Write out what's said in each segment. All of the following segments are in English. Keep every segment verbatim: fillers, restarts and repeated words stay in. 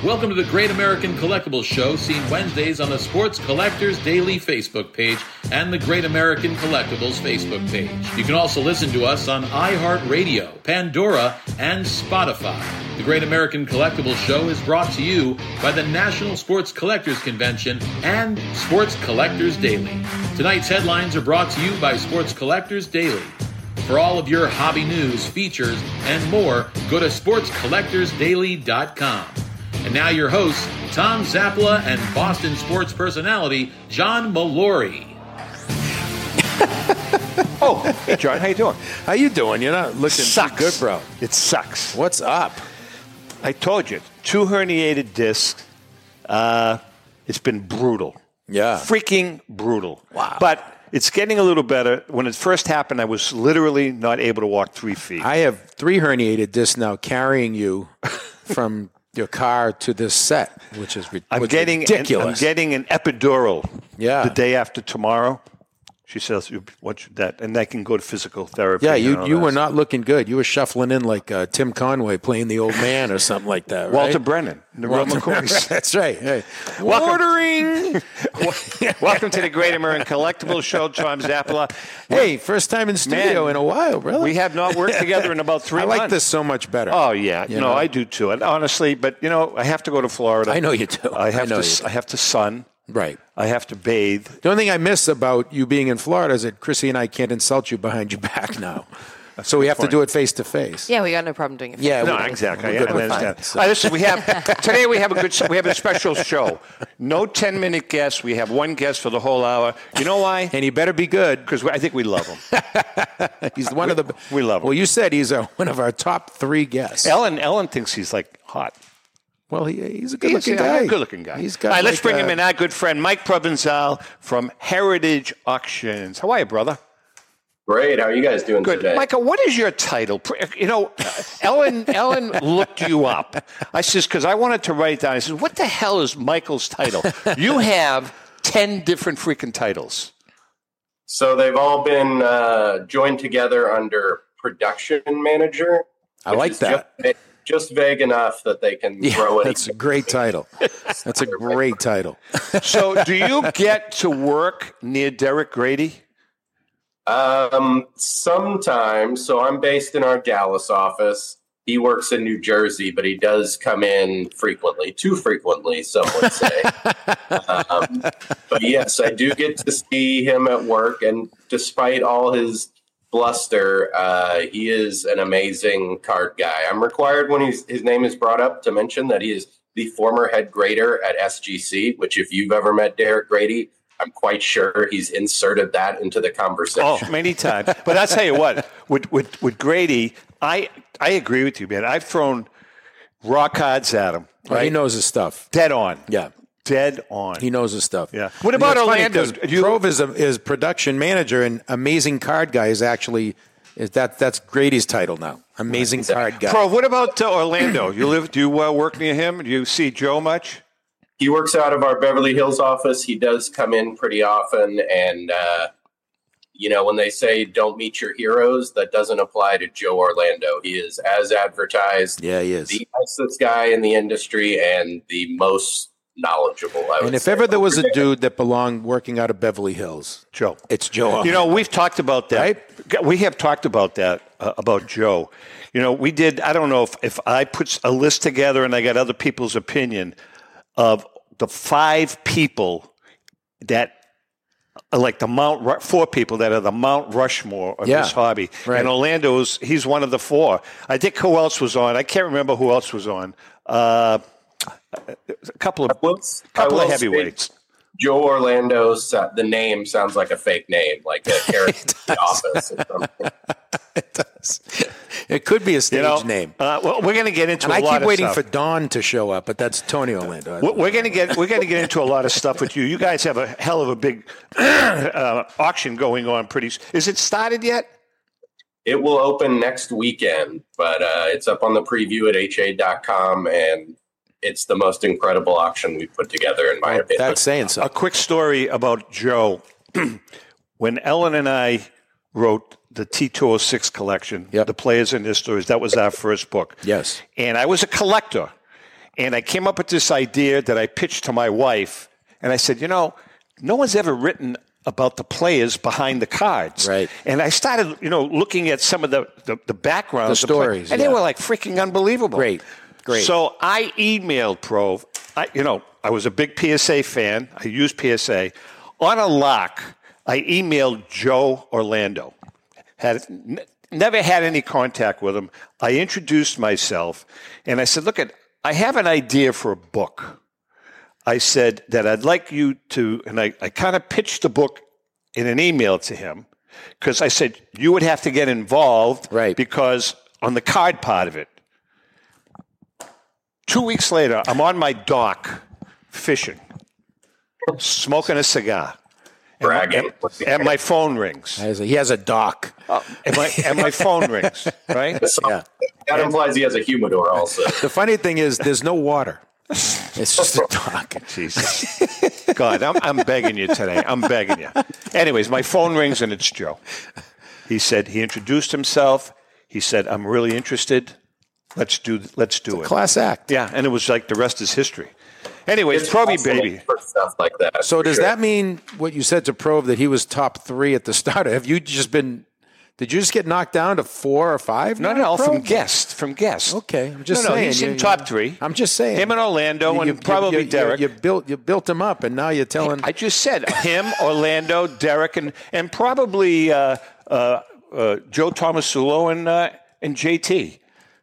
Welcome to the Great American Collectibles Show, seen Wednesdays on the Sports Collectors Daily Facebook page and the Great American Collectibles Facebook page. You can also listen to us on iHeartRadio, Pandora, and Spotify. The Great American Collectibles Show is brought to you by the National Sports Collectors Convention and Sports Collectors Daily. Tonight's headlines are brought to you by Sports Collectors Daily. For all of your hobby news, features, and more, go to sports collectors daily dot com. And now your hosts, Tom Zappala and Boston sports personality, John Mallory. Oh, hey, John, how you doing? How you doing? You're not looking Sucks. good, bro. It sucks. What's up? I told you, two herniated discs. Uh, it's been brutal. Yeah. Freaking brutal. Wow. But it's getting a little better. When it first happened, I was literally not able to walk three feet. I have three herniated discs now carrying you from your car to this set, which is, ri- I'm which getting ridiculous. An, I'm getting an epidural Yeah. the day after tomorrow. She says, "What should that?" And I can go to physical therapy. yeah, and you, all you that were stuff. not looking good. You were shuffling in like uh, Tim Conway playing the old man or something like that, right? Walter Brennan, the real Walter- McCoys. That's right. Hey. Welcome. Ordering. Welcome to the Great American Collectibles Show, Tom Zappala. Hey, first time in studio Man, in a while, really. We have not worked together in about three I months. like this so much better. Oh yeah, You you know? know I do too. And honestly, but you know, I have to go to Florida. I know you do. I have I know to. you do. I have to sun. Right. I have to bathe. The only thing I miss about you being in Florida is that Chrissy and I can't insult you behind your back now. So we have to do it face to face. Yeah, we got no problem doing it. Yeah, No, we- exactly. we're good I with understand. that, so. Uh, listen, we have today. We have a good. We have a special show. No ten minute guest. We have one guest for the whole hour. You know why? And he better be good. Because I think we love him. He's one of the. We love him. Well, you said he's a, one of our top three guests. Ellen. Ellen thinks he's like hot. Well, he, he's a good He's looking a guy. good looking guy. He's got All right, let's like bring a- him in. Our good friend Mike Provencal from Heritage Auctions. How are you, brother? Great. How are you guys doing Good. today? Michael, what is your title? You know, Ellen Ellen looked you up. I says, because I wanted to write it down. I says, what the hell is Michael's title? You have ten different freaking titles. So they've all been uh, joined together under production manager. I which like is that. Just, just vague enough that they can Yeah, throw it. that's a great title. That's a great title. So do you get to work near Derek Grady? Um, sometimes. So I'm based in our Dallas office. He works in New Jersey, but he does come in frequently, too frequently, some would say. um, but yes, I do get to see him at work, and despite all his bluster, uh, he is an amazing card guy. I'm required when he's, his name is brought up to mention that he is the former head grader at S G C, which if you've ever met Derek Grady, I'm quite sure he's inserted that into the conversation. Oh, many times. But I'll tell you what, with, with, with Grady, I I agree with you, man. I've thrown raw cards at him. Well, Right? he knows his stuff. Dead on. Yeah. Dead on. He knows his stuff. Yeah. What about You know, it's funny Orlando? 'cause Do you- Prove is, a, is production manager, and amazing card guy is actually is that that's Grady's title now. Amazing card guy. Pro, what about uh, Orlando? You live? Do you uh, work near him? Do you see Joe much? He works out of our Beverly Hills office. He does come in pretty often. And, uh, you know, when they say don't meet your heroes, that doesn't apply to Joe Orlando. He is as advertised. Yeah, he is. The nicest guy in the industry and the most knowledgeable. I would And if say. ever there was a dude that belonged working out of Beverly Hills, Joe. it's Joe. You know, we've talked about that. Right? We have talked about that, uh, about Joe. You know, we did, I don't know if, if I put a list together and I got other people's opinion of the five people that are like the Mount, Ru- four people that are the Mount Rushmore of Yeah, this hobby. right. And Orlando's, he's one of the four. I think who else was on? I can't remember who else was on. Uh, a couple of, I will- couple I of will say heavyweights. Joe Orlando, so- the name sounds like a fake name, like a character in the office or something. It does. It could be a stage You know, name. Uh, well, we're going to get into And a I lot keep of waiting stuff. for Dawn to show up, but that's Tony Orlando. We're we're going to get we're going to get into a lot of stuff with you. You guys have a hell of a big uh, auction going on. Pretty. s- Is it started yet? It will open next weekend, but uh, it's up on the preview at H A dot com, and it's the most incredible auction we've put together, in my opinion. That's saying A something. quick story about Joe. When Ellen and I wrote the T two oh six collection, Yep. The Players and Their Stories, that was our first book. Yes. And I was a collector. And I came up with this idea that I pitched to my wife. And I said, you know, no one's ever written about the players behind the cards. Right. And I started, you know, looking at some of the, the, the backgrounds. The stories. And yeah. they were like freaking unbelievable. Great. Great. So I emailed Prov. I, you know, I was a big P S A fan. I used P S A. On a lark, I emailed Joe Orlando. Had n- never had any contact with him. I introduced myself, and I said, look, at, I have an idea for a book. I said that I'd like you to, and I, I kind of pitched the book in an email to him, because I said, you would have to get involved, right? Because on the card part of it. Two weeks later, I'm on my dock fishing, smoking a cigar. Bragging. And, and my phone rings. He has a dock. Uh, and, my, and my phone rings, right? So Yeah. That implies he has a humidor also. The funny thing is, there's no water. It's just a dock. Jesus. God, I'm, I'm begging you today. I'm begging you. Anyways, my phone rings and it's Joe. He said, he introduced himself. He said, I'm really interested. Let's do Let's do it. Class act. Yeah, and it was like the rest is history. Anyways, Proby baby. For stuff like that. So does sure. that mean what you said to Prov that he was top three at the start? Have you just been? Did you just get knocked down to four or five? No, now, no, Prov? from guest, from guest. Okay, I'm just no, no, saying. he's in you- top three. I'm just saying. Him and Orlando, You- and you- probably you, you, Derek. You, you built you built him up, and now you're telling. I just said him, Orlando, Derek, and and probably uh, uh, uh, Joe Tomasulo and uh, and J T.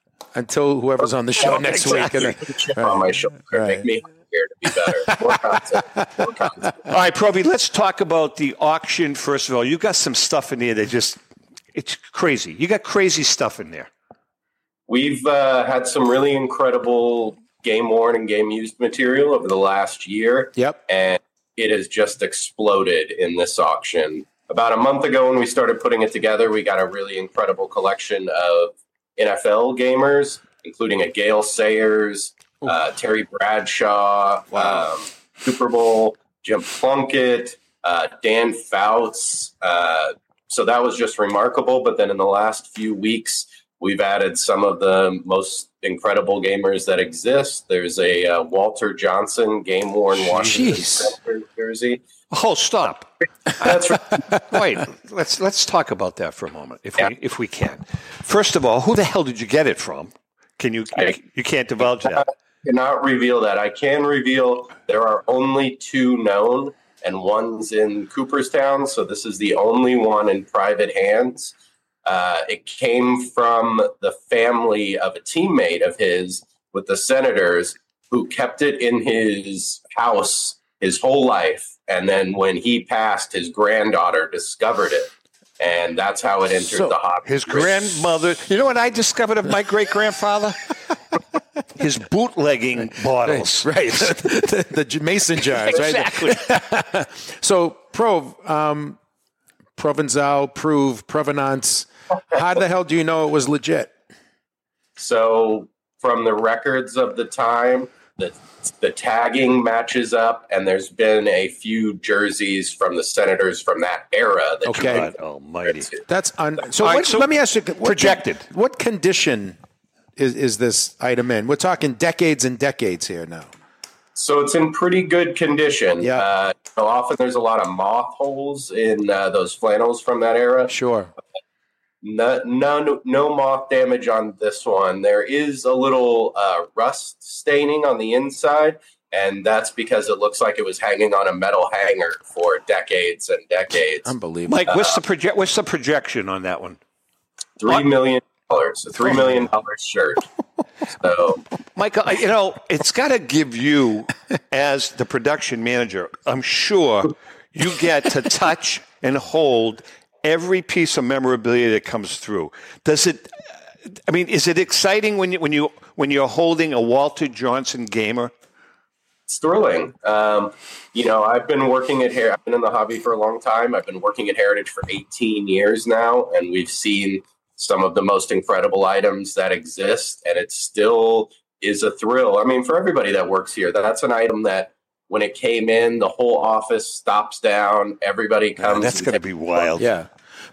Until whoever's on the show next exactly. week. Put a chip on my shoulder. Make me here to be better. More content. More content. All right, Proby, let's talk about the auction first of all. You got some stuff in here that just it's crazy. You got crazy stuff in there. We've uh, had some really incredible game worn and game used material over the last year. Yep. And it has just exploded in this auction. About a month ago, when we started putting it together, we got a really incredible collection of N F L gamers, including a Gale Sayers, uh, Terry Bradshaw, Wow. um, Super Bowl, Jim Plunkett, uh, Dan Fouts. Uh, so that was just remarkable. But then in the last few weeks, we've added some of the most incredible gamers that exist. There's a uh, Walter Johnson game-worn Washington Senators jersey. Oh, stop. That's right. Wait, let's let's talk about that for a moment, if Yeah. we if we can. First of all, who the hell did you get it from? Can you I- you can't divulge that? Cannot reveal that. I can reveal there are only two known, and one's in Cooperstown. So this is the only one in private hands. Uh, it came from the family of a teammate of his with the Senators who kept it in his house his whole life. And then when he passed, his granddaughter discovered it. And that's how it entered So, the hobby. His grandmother. You know what I discovered of my great grandfather? His bootlegging bottles. Right. the, the, the mason jars, right? Exactly. So, Prov, um, Provençal, Prove, Provenance. How the hell do you know it was legit? So from the records of the time, the the tagging matches up, and there's been a few jerseys from the Senators from that era. That you Okay. God almighty. can- That's un- so, All right, what, so let me ask you what, projected. What condition is, is this item in? We're talking decades and decades here now. So it's in pretty good condition. Yeah. Uh, so often there's a lot of moth holes in uh, those flannels from that era. Sure. No, no, no moth damage on this one. There is a little uh, rust staining on the inside, and that's because it looks like it was hanging on a metal hanger for decades and decades. Unbelievable. Mike, what's the project? What's the projection on that one? Three million dollars, a three million dollar shirt. So, Michael, you know, it's got to give you, as the production manager, I'm sure you get to touch and hold every piece of memorabilia that comes through. Does it? I mean, is it exciting when you when you when you're holding a Walter Johnson gamer? it's thrilling. Um, you know, I've been working at Her- I've been in the hobby for a long time. I've been working at Heritage for eighteen years now, and we've seen some of the most incredible items that exist, and it still is a thrill. I mean, for everybody that works here, that's an item that when it came in, the whole office stops down. Everybody comes. That's and going to takes be wild. Yeah.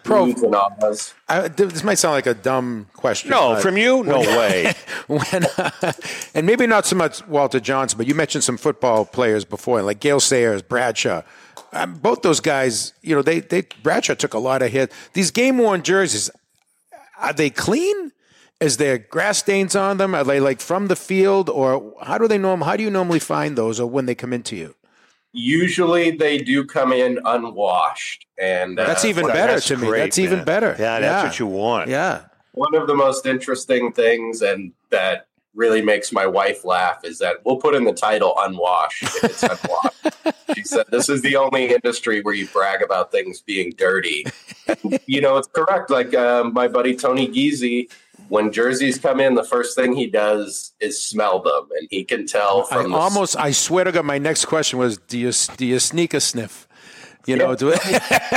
Pro, Oohs and ahs. I, this might sound like a dumb question. No, but from you? No way. when, uh, and maybe not so much Walter Johnson, but you mentioned some football players before, like Gale Sayers, Bradshaw. Um, both those guys, you know, they, they Bradshaw took a lot of hits. These game-worn jerseys, are they clean? Is there grass stains on them? Are they like from the field, or how do they norm? How do you normally find those, or when they come into you? Usually they do come in unwashed, and uh, that's even well, better that's to me. great, That's even man. better. Yeah, that's what you want. Yeah. One of the most interesting things, and that really makes my wife laugh, is that we'll put in the title "unwashed" if it's unwashed. She said, "This is the only industry where you brag about things being dirty." And, you know, it's correct. Like uh, my buddy Tony Giese, when jerseys come in, the first thing he does is smell them, and he can tell I from the almost, I swear to God, my next question was, do you do you sneak a sniff? You know, do it?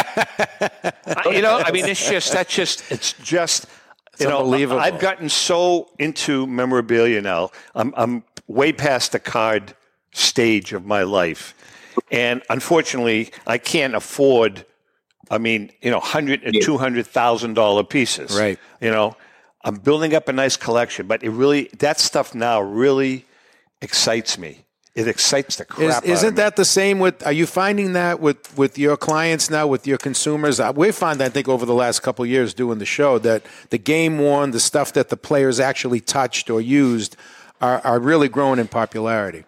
I- you know, I mean, it's just that's just it's just you know, unbelievable. I've gotten so into memorabilia now. I'm I'm way past the card stage of my life, and unfortunately, I can't afford. I mean, you know, hundred and two hundred thousand dollar pieces. Right. You know, I'm building up a nice collection, but it really that stuff now really excites me. It excites the crap Is, out of isn't me. that the same with? Are you finding that with, with your clients now, with your consumers? Uh, We found, I think, over the last couple of years doing the show that the game worn, the stuff that the players actually touched or used, are, are really growing in popularity.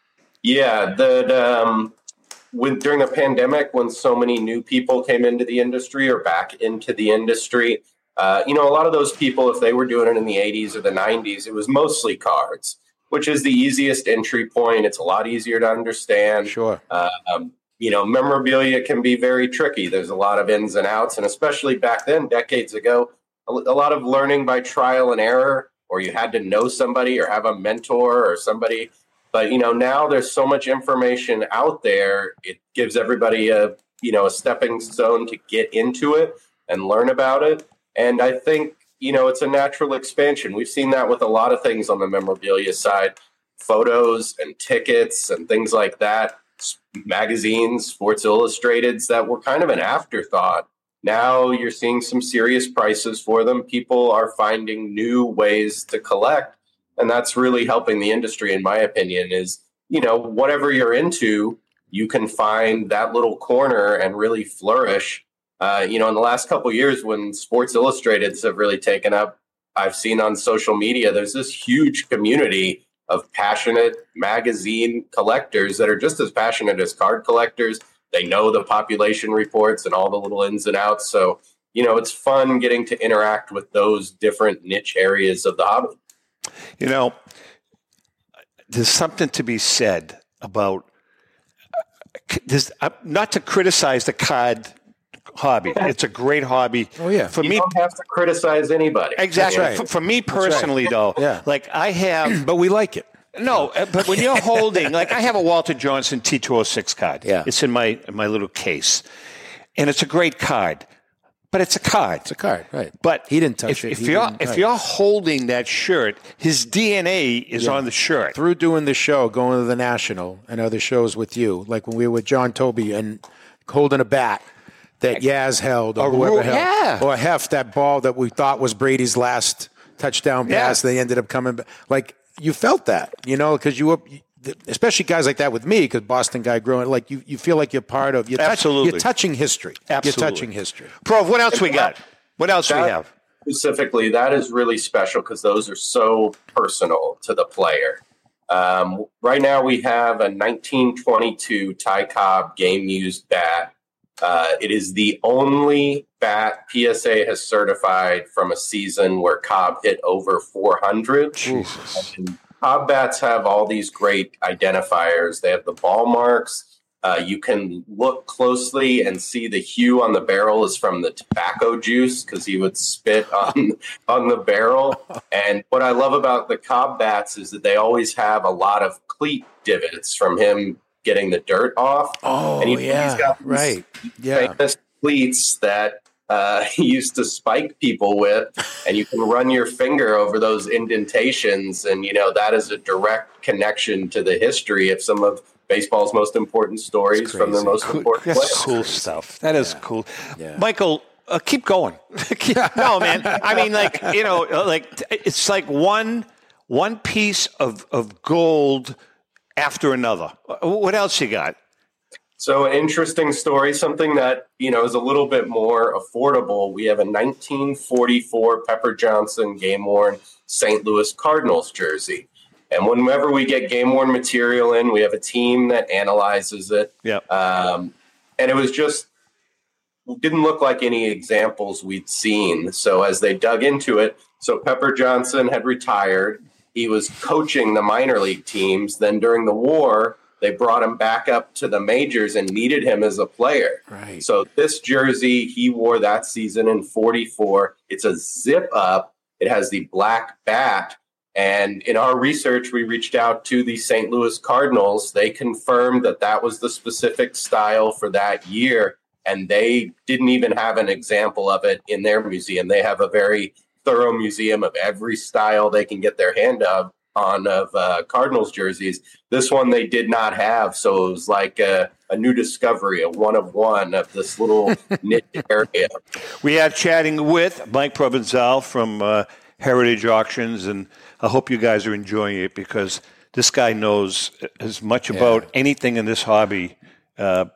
Yeah, the um, when during the pandemic, when so many new people came into the industry or back into the industry, uh, you know, a lot of those people, if they were doing it in the eighties or the nineties, it was mostly cards, which is the easiest entry point. It's a lot easier to understand. Sure. Um, you know, memorabilia can be very tricky. There's a lot of ins and outs, and especially back then, decades ago, a, a lot of learning by trial and error, or you had to know somebody or have a mentor or somebody. But, you know, now there's so much information out there. It gives everybody a, you know, a stepping stone to get into it and learn about it. And I think, you know, it's a natural expansion. We've seen that with a lot of things on the memorabilia side, photos and tickets and things like that, magazines, Sports Illustrateds that were kind of an afterthought. Now you're seeing some serious prices for them. People are finding new ways to collect. And that's really helping the industry, in my opinion, is, you know, whatever you're into, you can find that little corner and really flourish. Uh, you know, in the last couple of years, when Sports Illustrateds have really taken up, I've seen on social media, there's this huge community of passionate magazine collectors that are just as passionate as card collectors. They know the population reports and all the little ins and outs. So, you know, it's fun getting to interact with those different niche areas of the hobby. You know, there's something to be said about this. Uh, not to criticize the card hobby; it's a great hobby. Oh yeah, for you me, don't have to criticize anybody. exactly. That's right. For, for me personally, right. though, Yeah. like I have, but we like it. no, uh, but when you're holding, like I have a Walter Johnson T two oh six card. Yeah. It's in my in my little case, and it's a great card. But it's a card. It's a card, right? But he didn't touch if, it. If He you're didn't- if right. you're holding that shirt, his D N A is Yeah. on the shirt. Through doing the show, going to the National and other shows with you, like when we were with John Toby and holding a bat that Yaz held or A whoever ru- held, yeah. or Heft, that ball that we thought was Brady's last touchdown pass. Yeah. They ended up coming back. Like you felt that, you know, because you were. Especially guys like that with me, because Boston guy growing, like you, you feel like you're part of. You're touch- Absolutely. you're touching history. Absolutely. You're touching history. Prov, what else we got? What else we That- have? Specifically, that is really special because those are so personal to the player. Um, right now, we have a nineteen twenty-two Ty Cobb game-used bat. Uh, it is the only bat P S A has certified from a season where Cobb hit over four hundred. Jesus. And Cobb bats have all these great identifiers. They have the ball marks. Uh, you can look closely and see the hue on the barrel is from the tobacco juice because he would spit on on the barrel. And what I love about the Cobb bats is that they always have a lot of cleat divots from him getting the dirt off. Oh, And he- yeah, he's got these right. Yeah. famous cleats that uh, he used to spike people with, and you can run your finger over those indentations, and you know that is a direct connection to the history of some of baseball's most important stories from their most Cool. important That's players. cool stuff. That is Yeah. cool. Yeah. Michael, Uh, keep going. No, man. I mean, like, you know, like it's like one one piece of, of gold after another. What else you got? So an interesting story, something that, you know, is a little bit more affordable. We have a nineteen forty-four Pepper Johnson game-worn Saint Louis Cardinals jersey. And whenever we get game-worn material in, we have a team that analyzes it. Yeah. Um, and it was just, didn't look like any examples we'd seen. So as they dug into it, so Pepper Johnson had retired. He was coaching the minor league teams. Then during the war, they brought him back up to the majors and needed him as a player. Right. So this jersey he wore that season in forty-four. It's a zip up. It has the black bat. And in our research, we reached out to the Saint Louis Cardinals. They confirmed that that was the specific style for that year. And they didn't even have an example of it in their museum. They have a very thorough museum of every style they can get their hand of on of uh, Cardinals jerseys. This one they did not have. So it was like a, a new discovery, a one of one of this little niche area. We are chatting with Mike Provenzal from uh, Heritage Auctions, and I hope you guys are enjoying it because this guy knows as much Yeah. about anything in this hobby. Uh,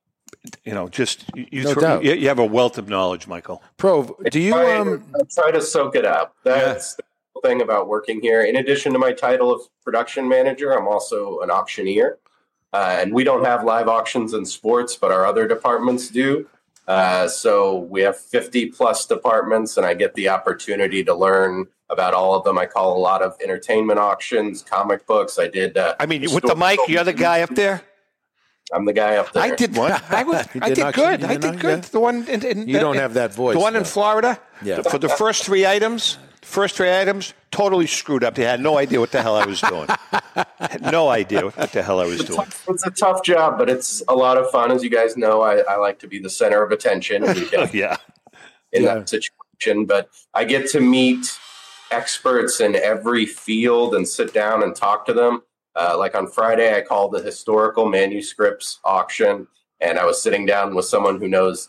you know, just you, No throw, doubt. you, you have a wealth of knowledge, Michael. Prov, do you I, um I try to soak it up. That's the cool thing about working here. In addition to my title of production manager, I'm also an auctioneer. Uh, and we don't have live auctions in sports, but our other departments do. Uh, so we have fifty plus departments, and I get the opportunity to learn about all of them. I call a lot of entertainment auctions, comic books. I did. Uh, I mean, with the mic, you're the guy up there. I'm the guy up there. I did one. I was. You I did did not- good. you I did did not- good. yeah. The one. In, in, You don't in- have that voice, The one in though. Florida. Yeah. For the first three items, first three items, totally screwed up. They had no idea what the hell I was doing. Had no idea what the hell I was doing. It's a tough job, but it's a lot of fun. As you guys know, I, I like to be the center of attention and you get Yeah. in Yeah. that situation. But I get to meet experts in every field and sit down and talk to them. Uh, like on Friday, I called the historical manuscripts auction, and I was sitting down with someone who knows.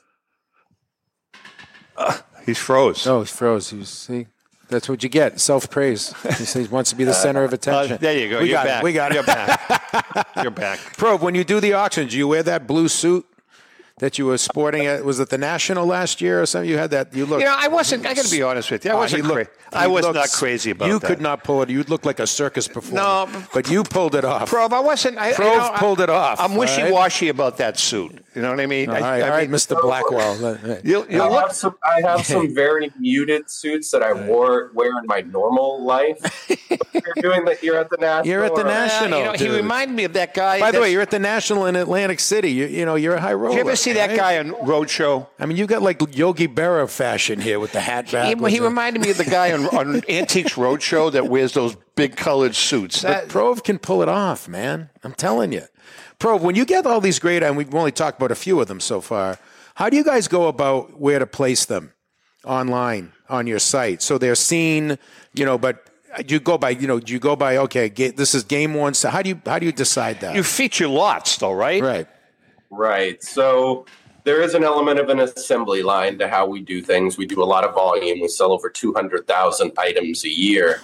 He's froze. Oh, he froze. He was, see, that's what you get. Self-praise. He says he wants to be the center of attention. Uh, there you go. We You're got back. it. We got You're it. back. You're back. Probe, when you do the auctions, do you wear that blue suit that you were sporting at? Was it the National last year or something? You had that. You look. You know, I wasn't. I got to be honest with you. I Oh, wasn't. he looked- cra- I he was looks- not crazy about You that. could not pull it. You look like a circus performer. No, but you pulled it off. Prove, I wasn't. I, Prove you know, I- pulled it off, I'm all right? wishy-washy about that suit. You know what I mean? All I, right, I all right, mean, Mister Blackwell. You'll, you'll I look. have some. I have some very muted suits that I wore wear in my normal life. You're doing that here at the National. You're at the or- National. you know, he dude. reminded me of that guy. By the way, that's- you're at the National in Atlantic City. You, you know, you're a high roller. Did you ever see that right? guy on Roadshow? I mean, you got like Yogi Berra fashion here with the hat back. He, with he the- reminded me of the guy on, on Antiques Roadshow that wears those big colored suits. But That, Prove can pull it off, man. I'm telling you. Prove, when you get all these great, and we've only talked about a few of them so far, how do you guys go about where to place them online on your site? So they're seen, you know, but do you go by, you know, do you go by, okay, ga- this is game one. So how do you, how do you decide that? you feature lots, though, right? right. Right. So there is an element of an assembly line to how we do things. We do a lot of volume. We sell over two hundred thousand items a year.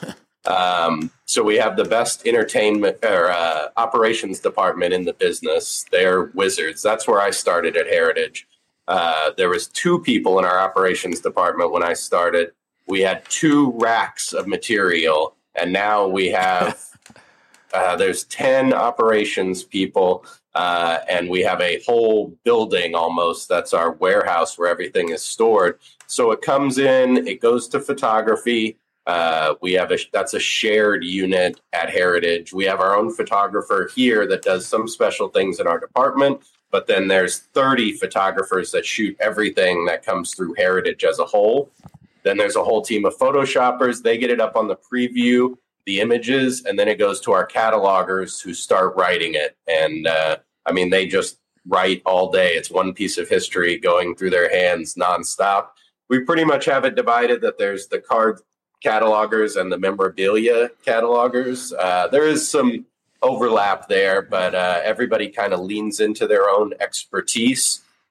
Um, so we have the best entertainment or uh, operations department in the business. They're wizards. That's where I started at Heritage. Uh, there was two people in our operations department when I started. We had two racks of material, and now we have uh, there's ten operations people. Uh, and we have a whole building almost that's our warehouse where everything is stored. So it comes in, it goes to photography. Uh, we have a that's a shared unit at Heritage. We have our own photographer here that does some special things in our department. But then there's thirty photographers that shoot everything that comes through Heritage as a whole. Then there's a whole team of photoshoppers. They get it up on the preview, the images, and then it goes to our catalogers who start writing it. And uh, I mean, they just write all day. It's one piece of history going through their hands nonstop. We pretty much have it divided that there's the card catalogers and the memorabilia catalogers. Uh, there is some overlap there, but uh, everybody kind of leans into their own expertise.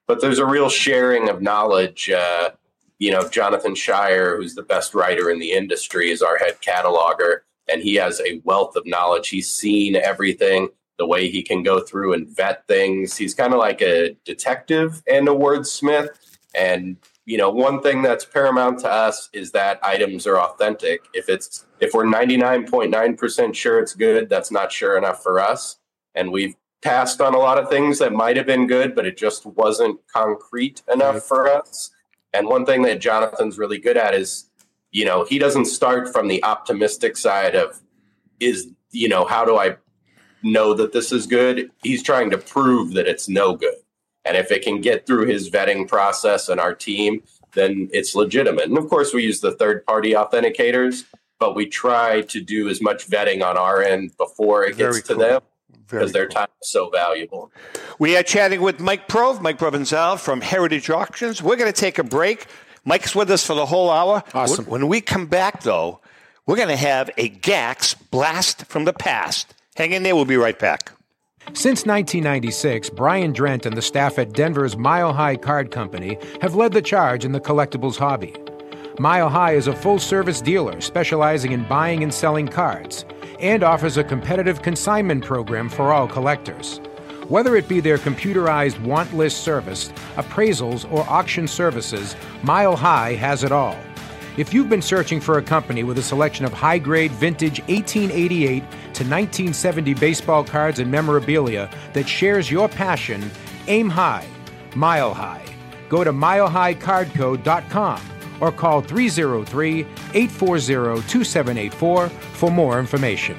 but there's a real sharing of knowledge. Uh, you know, Jonathan Shire, who's the best writer in the industry, is our head cataloger, and he has a wealth of knowledge. He's seen everything, the way he can go through and vet things. He's kind of like a detective and a wordsmith. And, you know, one thing that's paramount to us is that items are authentic. If it's if we're ninety-nine point nine percent sure it's good, that's not sure enough for us. And we've passed on a lot of things that might have been good, but it just wasn't concrete enough right. for us. And one thing that Jonathan's really good at is, you know, he doesn't start from the optimistic side of, is, you know, how do I know that this is good? He's trying to prove that it's no good. And if it can get through his vetting process and our team, then it's legitimate. And of course, we use the third-party authenticators, but we try to do as much vetting on our end before it gets Very to cool. them. Because their time is so valuable. We are chatting with Mike Prove, Mike Provenzal from Heritage Auctions. We're going to take a break. Mike's with us for the whole hour. Awesome. When we come back, though, we're going to have a G A X blast from the past. Hang in there. We'll be right back. Since nineteen ninety-six, Brian Drent and the staff at Denver's Mile High Card Company have led the charge in the collectibles hobby. Mile High is a full-service dealer specializing in buying and selling cards, and offers a competitive consignment program for all collectors. Whether it be their computerized want list service, appraisals, or auction services, Mile High has it all. If you've been searching for a company with a selection of high-grade vintage eighteen eighty-eight to nineteen seventy baseball cards and memorabilia that shares your passion, aim high, Mile High. Go to mile high card co dot com or call three oh three, eight four zero, two seven eight four for more information.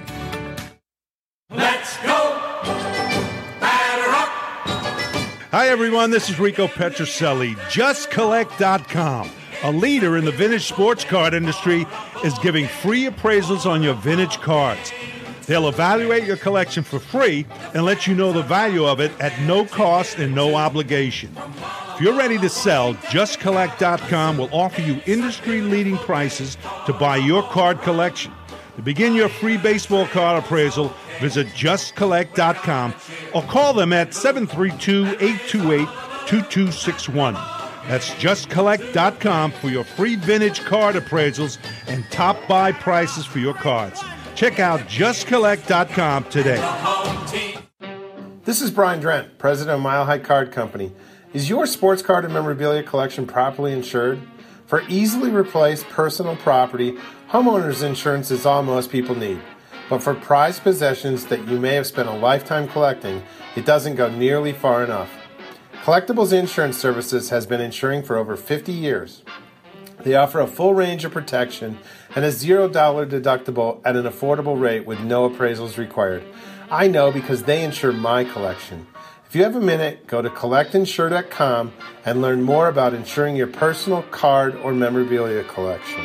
Let's go! Batter up! Hi, everyone. This is Rico Petrocelli. just collect dot com, a leader in the vintage sports card industry, is giving free appraisals on your vintage cards. They'll evaluate your collection for free and let you know the value of it at no cost and no obligation. If you're ready to sell, just collect dot com will offer you industry-leading prices to buy your card collection. To begin your free baseball card appraisal, visit just collect dot com or call them at seven three two, eight two eight, two two six one. That's just collect dot com for your free vintage card appraisals and top buy prices for your cards. Check out just collect dot com today. This is Brian Drent, president of Mile High Card Company. Is your sports card and memorabilia collection properly insured? For easily replaced personal property, homeowners insurance is all most people need. But for prized possessions that you may have spent a lifetime collecting, it doesn't go nearly far enough. Collectibles Insurance Services has been insuring for over fifty years. They offer a full range of protection and a zero dollar deductible at an affordable rate with no appraisals required. I know because they insure my collection. If you have a minute, go to collect insure dot com and learn more about insuring your personal card or memorabilia collection.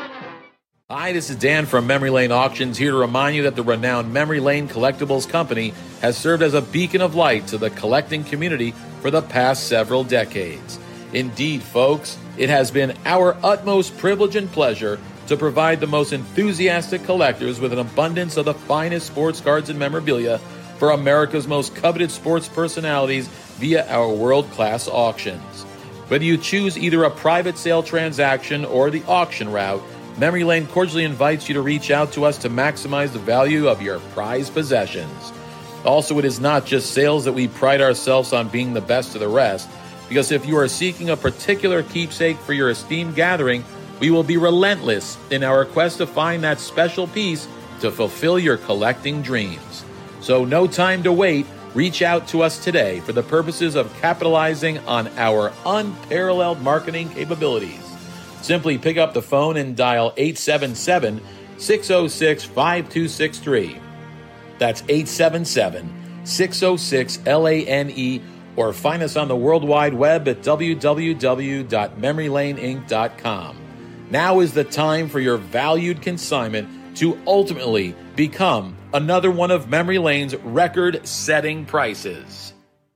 Hi, this is Dan from Memory Lane Auctions, here to remind you that the renowned Memory Lane Collectibles Company has served as a beacon of light to the collecting community for the past several decades. Indeed, folks, it has been our utmost privilege and pleasure to provide the most enthusiastic collectors with an abundance of the finest sports cards and memorabilia for America's most coveted sports personalities via our world-class auctions. Whether you choose either a private sale transaction or the auction route, Memory Lane cordially invites you to reach out to us to maximize the value of your prized possessions. Also, it is not just sales that we pride ourselves on being the best of the rest, because if you are seeking a particular keepsake for your esteemed gathering, we will be relentless in our quest to find that special piece to fulfill your collecting dreams. So no time to wait. Reach out to us today for the purposes of capitalizing on our unparalleled marketing capabilities. Simply pick up the phone and dial eight seven seven, six oh six, five two six three. That's eight seven seven, six oh six, L A N E, or find us on the World Wide Web at w w w dot memory lane inc dot com. Now is the time for your valued consignment to ultimately become another one of Memory Lane's record-setting prices.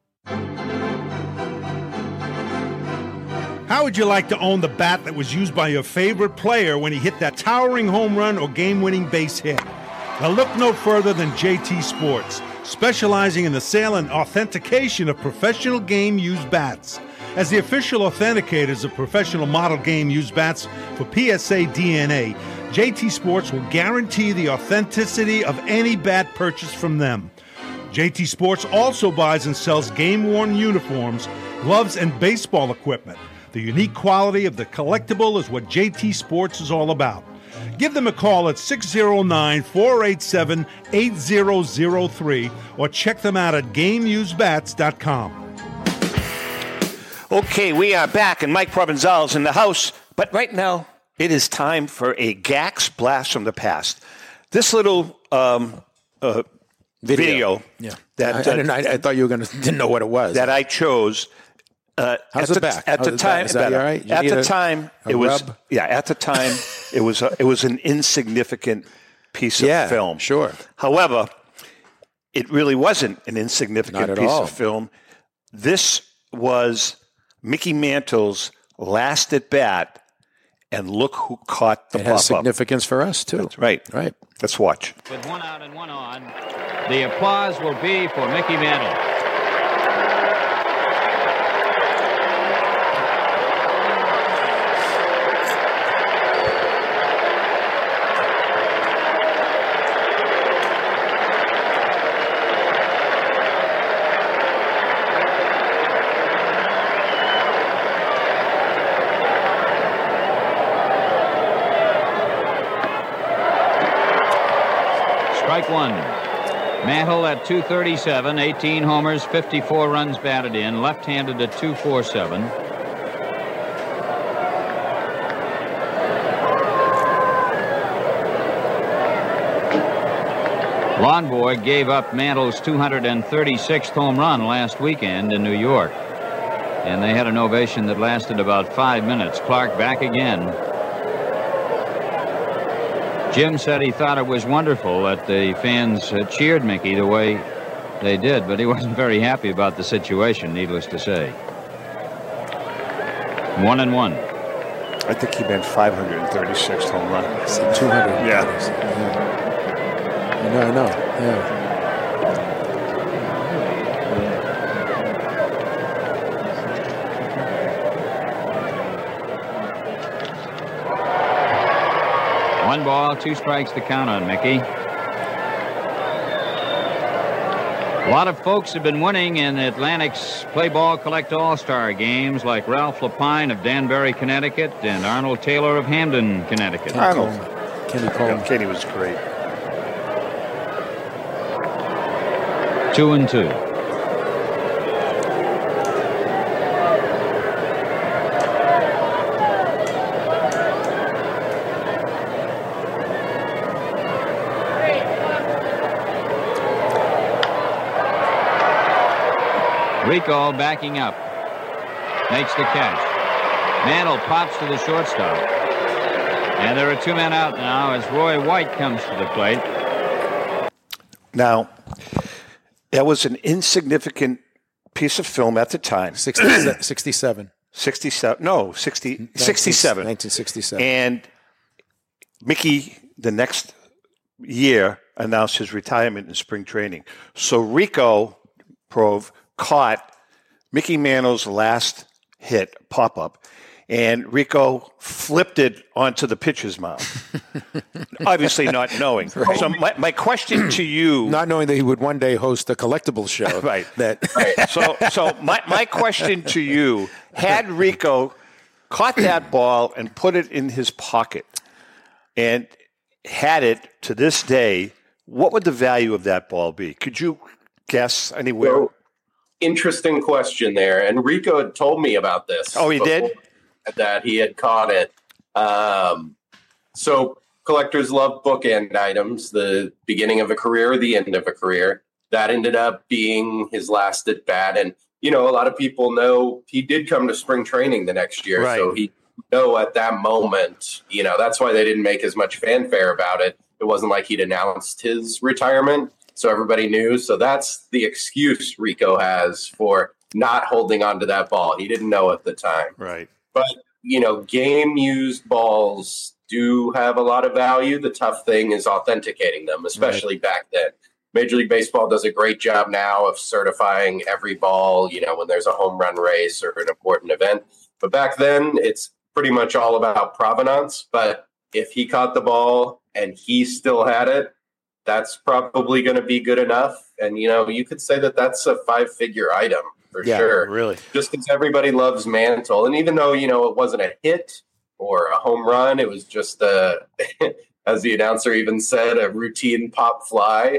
How would you like to own the bat that was used by your favorite player when he hit that towering home run or game-winning base hit? Now look no further than J T Sports, specializing in the sale and authentication of professional game-used bats. As the official authenticators of professional model game used bats for P S A D N A, J T Sports will guarantee the authenticity of any bat purchased from them. J T Sports also buys and sells game-worn uniforms, gloves, and baseball equipment. The unique quality of the collectible is what J T Sports is all about. Give them a call at six oh nine, four eight seven, eight oh oh three or check them out at game used bats dot com. Okay, we are back, and Mike Provenzal's in the house. But right now, it is time for a G A X blast from the past. This little um, uh, video, video yeah. that I, I, uh, didn't, I, I thought you were going to didn't know what it was. that I chose. Uh, How's at it the, back? At How's the it time, back? Is that better. all right? You At need the a- time, a it was rub? yeah. At the time, it was a, it was an insignificant piece of Yeah, film. sure. However, it really wasn't an insignificant Not at piece all. of film. This was Mickey Mantle's last at bat, and look who caught the It has pop up. significance for us, too. That's right. Right. Let's watch. With one out and one on, the applause will be for Mickey Mantle. Strike one. Mantle at two thirty-seven, eighteen homers, fifty-four runs batted in, left-handed at two forty-seven. Lawn Boy gave up Mantle's two hundred thirty-sixth home run last weekend in New York. And they had an ovation that lasted about five minutes. Clark back again. Jim said he thought it was wonderful that the fans uh, cheered Mickey the way they did, but he wasn't very happy about the situation, needless to say. One and one. I think he meant five hundred thirty-sixth home run. two hundred. Yeah. I know, I know. Yeah. One ball, two strikes to count on Mickey. A lot of folks have been winning in Atlantic's Play Ball Collect All-Star games, like Ralph Lapine of Danbury, Connecticut, and Arnold Taylor of Hamden, Connecticut. Kenny Arnold. Coleman. Kenny Coleman. Yeah, Kenny was great. Two and two. Rico backing up. Makes the catch. Mantle pops to the shortstop. And there are two men out now as Roy White comes to the plate. Now, that was an insignificant piece of film at the time. sixty, sixty-seven. sixty-seven. No, sixty, sixty-seven. nineteen sixty-seven. And Mickey, the next year, announced his retirement in spring training. So Rico Prove caught Mickey Mantle's last hit pop-up, and Rico flipped it onto the pitcher's mound, obviously not knowing. Right. So my, my question to you... Not knowing that he would one day host a collectibles show. Right. That right. So, so my, my question to you, had Rico caught that ball and put it in his pocket and had it to this day, what would the value of that ball be? Could you guess anywhere? So, interesting question there. And Rico had told me about this. Oh, he did? That he had caught it. Um, so collectors love bookend items, the beginning of a career, the end of a career. That ended up being his last at bat. And, you know, a lot of people know he did come to spring training the next year. Right. So he know at that moment, you know, that's why they didn't make as much fanfare about it. It wasn't like he'd announced his retirement. So everybody knew. So that's the excuse Rico has for not holding on to that ball. He didn't know at the time. Right. But, you know, game-used balls do have a lot of value. The tough thing is authenticating them, especially right. back then. Major League Baseball does a great job now of certifying every ball, you know, when there's a home run race or an important event. But back then, it's pretty much all about provenance. But if he caught the ball and he still had it, that's probably going to be good enough. And, you know, you could say that that's a five-figure item for yeah, sure. Really. Just because everybody loves Mantle. And even though, you know, it wasn't a hit or a home run, it was just, a, as the announcer even said, a routine pop fly.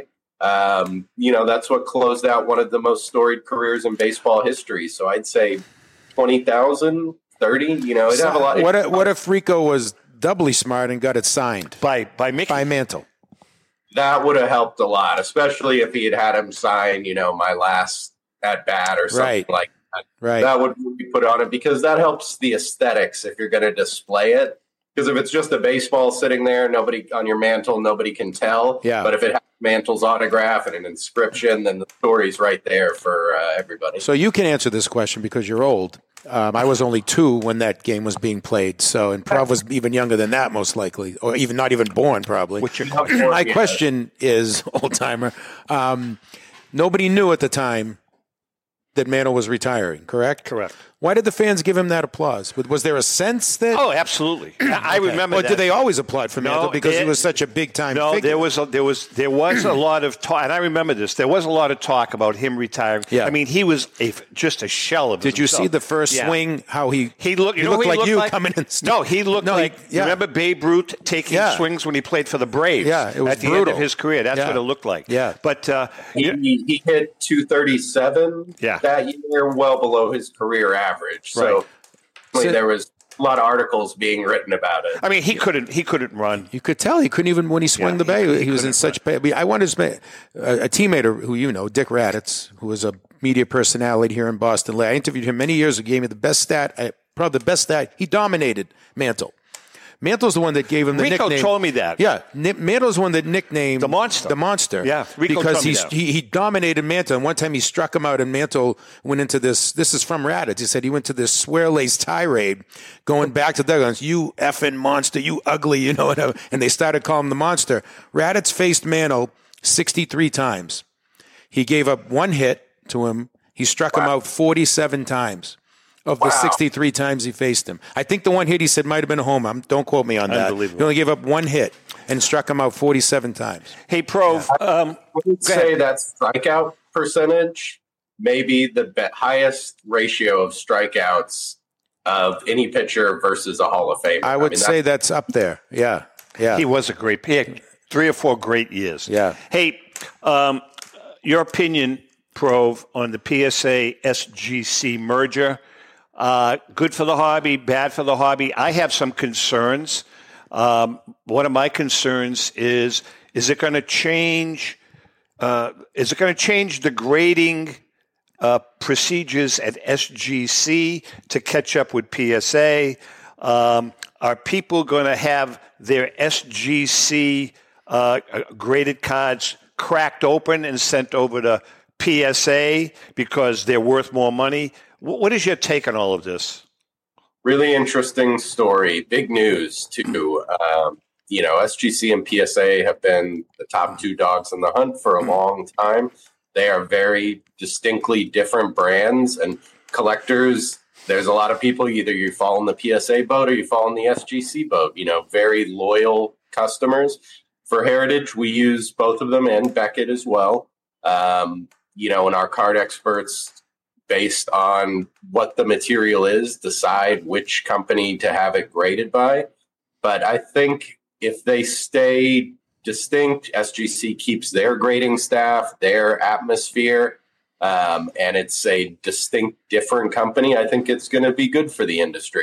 Um, you know, that's what closed out one of the most storied careers in baseball history. So I'd say twenty thousand, thirty, you know, it'd have a lot. What if, what if Rico was doubly smart and got it signed? By, by Mickey? By Mantle. That would have helped a lot, especially if he had had him sign, you know, my last at bat or something right. like that. Right. That would be put on it because that helps the aesthetics if you're going to display it. Because if it's just a baseball sitting there, nobody on your mantle, nobody can tell. Yeah. But if it has Mantle's autograph and an inscription, then the story's right there for uh, everybody. So you can answer this question because you're old. Um, I was only two when that game was being played. So, and Prov was even younger than that, most likely, or even not even born, probably. What's your My question is, old timer, um, nobody knew at the time that Mantle was retiring, correct? Correct. Why did the fans give him that applause? Was there a sense that? Oh, absolutely. I Okay. remember Or that. did they always applaud for Mantle No, because they- he was such a big time No, figure? there was a, there was there was a lot of talk, and I remember this. There was a lot of talk about him retiring. Yeah. I mean, he was a, just a shell of. Did you himself. see the first Yeah. swing? How he He looked. You he know looked who he like looked you coming in. No, he looked No, like. he- yeah. Remember Babe Ruth taking Yeah. swings when he played for the Braves? Yeah, it was at the brutal. end of his career. That's Yeah. what it looked like. Yeah. but uh, He, he hit two thirty-seven Yeah. that year, well below his career average. So, Right. So- there was a lot of articles being written about it. I mean, he couldn't. He couldn't run. You could tell he couldn't even when he swung Yeah, the bat. he- He, he was in couldn't such pain. I, mean, I wanted to spend a, a teammate who you know, Dick Raditz, who was a media personality here in Boston. I interviewed him many years ago. Gave me the best stat, uh, probably the best stat. He dominated Mantle. Mantle's the one that gave him the Rico nickname. told me that. Yeah, Ni- Mantle's the one that nicknamed The Monster. The Monster. Yeah, Rico because told me he's, that. he he dominated Mantle. And one time he struck him out, and Mantle went into this. This is from Raditz. He said he went to this swear-laced tirade, going back to the guns. You effing monster, you ugly, you know. And, and they started calling him the Monster. Raditz faced Mantle sixty-three times. He gave up one hit to him. He struck him out forty-seven times. Of the Wow. sixty-three times he faced him. I think the one hit he said might have been a home run. Don't quote me on that. Unbelievable. He only gave up one hit and struck him out forty-seven times. Hey, Prov. Um, I would Go say ahead. that strikeout percentage may be the be- highest ratio of strikeouts of any pitcher versus a Hall of Famer. I would mean, say that's up there. Yeah. Yeah. He was a great pick. Three or four great years. Yeah. Hey, um, your opinion, Prov, on the P S A S G C merger. Uh, good for the hobby, bad for the hobby. I have some concerns. Um, one of my concerns is: is it going to change? Uh, is it going to change the grading uh, procedures at S G C to catch up with P S A? Um, are people going to have their S G C uh, graded cards cracked open and sent over to P S A because they're worth more money? What is your take on all of this? really interesting story. Big news, too. Um, you know, S G C and P S A have been the top two dogs in the hunt for a long time. They are very distinctly different brands, and collectors, there's a lot of people, either you fall in the P S A boat or you fall in the S G C boat, you know, very loyal customers. For Heritage, we use both of them and Beckett as well. Um, you know, and our card experts, based on what the material is, decide which company to have it graded by. But I think if they stay distinct, S G C keeps their grading staff, their atmosphere, um, and it's a distinct, different company, I think it's going to be good for the industry.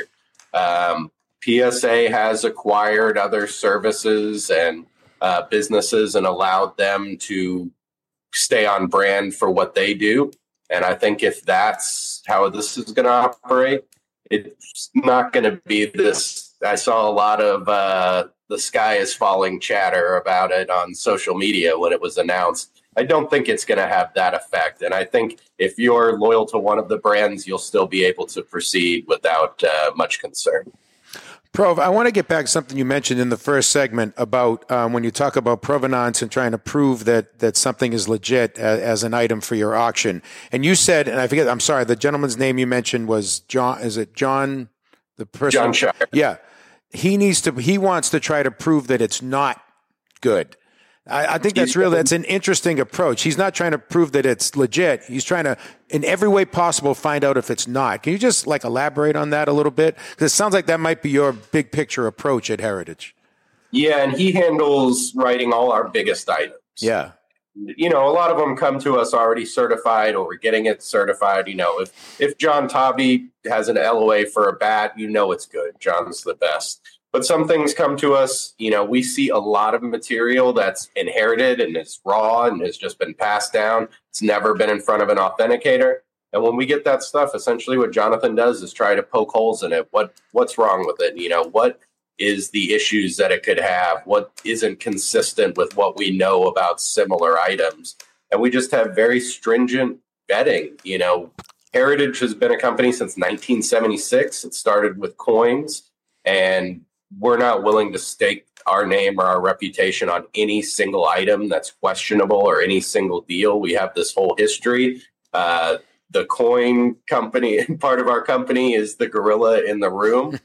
Um, P S A has acquired other services and uh, businesses and allowed them to stay on brand for what they do. And I think if that's how this is going to operate, it's not going to be this. I saw a lot of uh, the sky is falling chatter about it on social media when it was announced. I don't think it's going to have that effect. And I think if you're loyal to one of the brands, you'll still be able to proceed without uh, much concern. Prov, I want to get back to something you mentioned in the first segment about um, when you talk about provenance and trying to prove that that something is legit as, as an item for your auction. And you said, and I forget, I'm sorry, the gentleman's name you mentioned was John. Is it John? The person? John Shire. Yeah, he needs to. He wants to try to prove that it's not good. I, I think that's real. That's an interesting approach. He's not trying to prove that it's legit. He's trying to, in every way possible, find out if it's not. Can you just like elaborate on that a little bit? Because it sounds like that might be your big picture approach at Heritage. Yeah, and he handles writing all our biggest items. Yeah. You know, a lot of them come to us already certified, or we're getting it certified. You know, if if John Tobby has an L O A for a bat, you know it's good. John's the best. But some things come to us, you know, we see a lot of material that's inherited and is raw and has just been passed down. It's never been in front of an authenticator. And when we get that stuff, essentially what Jonathan does is try to poke holes in it. What what's wrong with it? You know, what is the issues that it could have? What isn't consistent with what we know about similar items? And we just have very stringent vetting. You know, Heritage has been a company since nineteen seventy-six. It started with coins, and we're not willing to stake our name or our reputation on any single item that's questionable or any single deal. We have this whole history. Uh, the coin company, part of our company, is the gorilla in the room.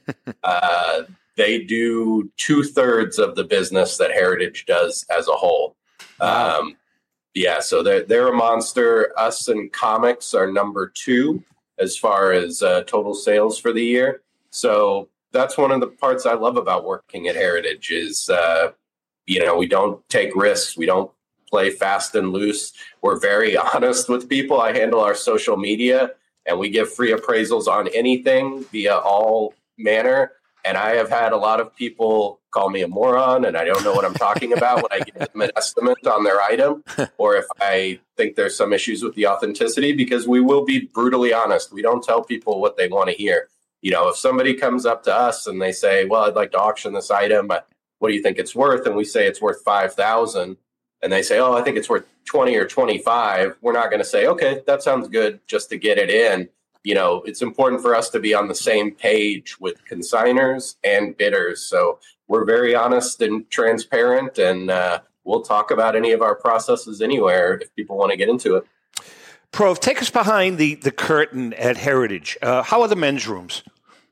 Uh, they do two thirds of the business that Heritage does as a whole. Um, yeah, so they're, they're a monster. Us and comics are number two as far as uh, total sales for the year. So that's one of the parts I love about working at Heritage is, uh, you know, we don't take risks. We don't play fast and loose. We're very honest with people. I handle our social media, and we give free appraisals on anything via all manner. And I have had a lot of people call me a moron, and I don't know what I'm talking about when I give them an estimate on their item, or if I think there's some issues with the authenticity, because we will be brutally honest. We don't tell people what they want to hear. You know, if somebody comes up to us and they say, well, I'd like to auction this item, what do you think it's worth? And we say it's worth five thousand dollars. And they say, oh, I think it's worth twenty or twenty-five. We're not going to say, okay, that sounds good, just to get it in. You know, it's important for us to be on the same page with consigners and bidders. So we're very honest and transparent, and uh, we'll talk about any of our processes anywhere if people want to get into it. Prov, take us behind the, the curtain at Heritage. Uh, how are the men's rooms?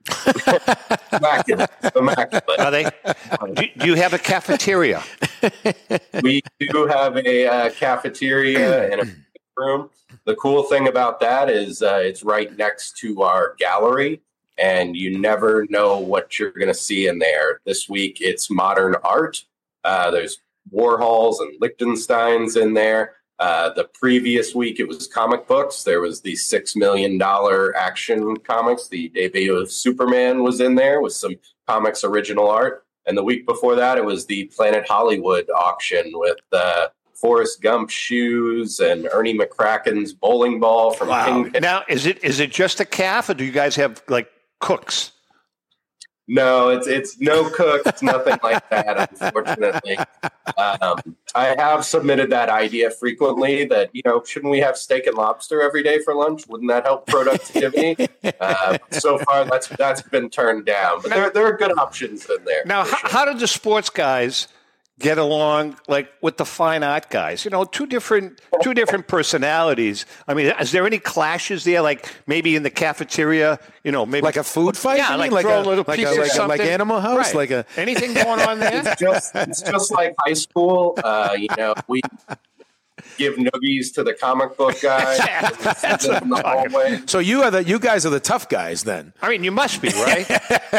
Immaculate. Immaculate. Are they? Do, do you have a cafeteria? We do have a uh, cafeteria and a room. The cool thing about that is uh, it's right next to our gallery, and you never know what you're going to see in there. This week, it's modern art. Uh, there's Warhols and Lichtensteins in there. Uh, the previous week, it was comic books. There was the six million dollars action comics. The debut of Superman was in there with some comics original art. And the week before that, it was the Planet Hollywood auction with uh, Forrest Gump shoes and Ernie McCracken's bowling ball from Wow. Kingpin. Now, is it is it just a calf, or do you guys have, like, cooks? No, it's it's no cook. It's nothing like that, unfortunately. Um, I have submitted that idea frequently that, you know, shouldn't we have steak and lobster every day for lunch? Wouldn't that help productivity? uh, so far, that's that's been turned down. But there, there are good options in there. Now, for how, sure. how did the sports guys get along, like, with the fine art guys? You know, two different two different personalities. I mean, is there any clashes there? Like maybe in the cafeteria, you know, maybe Like a food fight? Yeah, you like mean? throw a, a little like piece a, of like, a, like something. Animal House? Right. Like a Anything going on there? It's just it's just like high school. Uh, you know, we give noogies to the comic book guy That's what in the hallway. So you are the you guys are the tough guys then. I mean, you must be, right?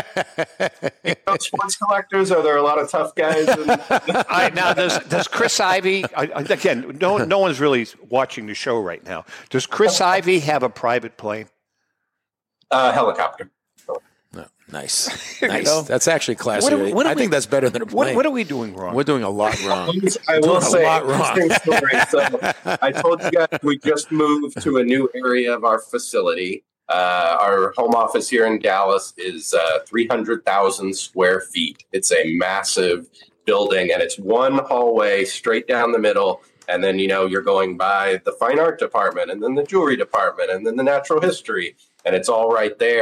You know, sports collectors, are there a lot of tough guys? In- All right, now, does, does Chris Ivy, I- I- again, no, no one's really watching the show right now. Does Chris Ivy have a private plane? uh, helicopter. No, nice, you nice. go. That's actually classy. What are we- what are I we- think that's better than a What, plane. what are we doing wrong? We're doing a lot wrong. I Doing will a say, lot wrong. interesting story. So I told you guys we just moved to a new area of our facility. Uh, our home office here in Dallas is uh, three hundred thousand square feet. It's a massive building, and it's one hallway straight down the middle. And then, you know, you're going by the fine art department, and then the jewelry department, and then the natural history, and it's all right there.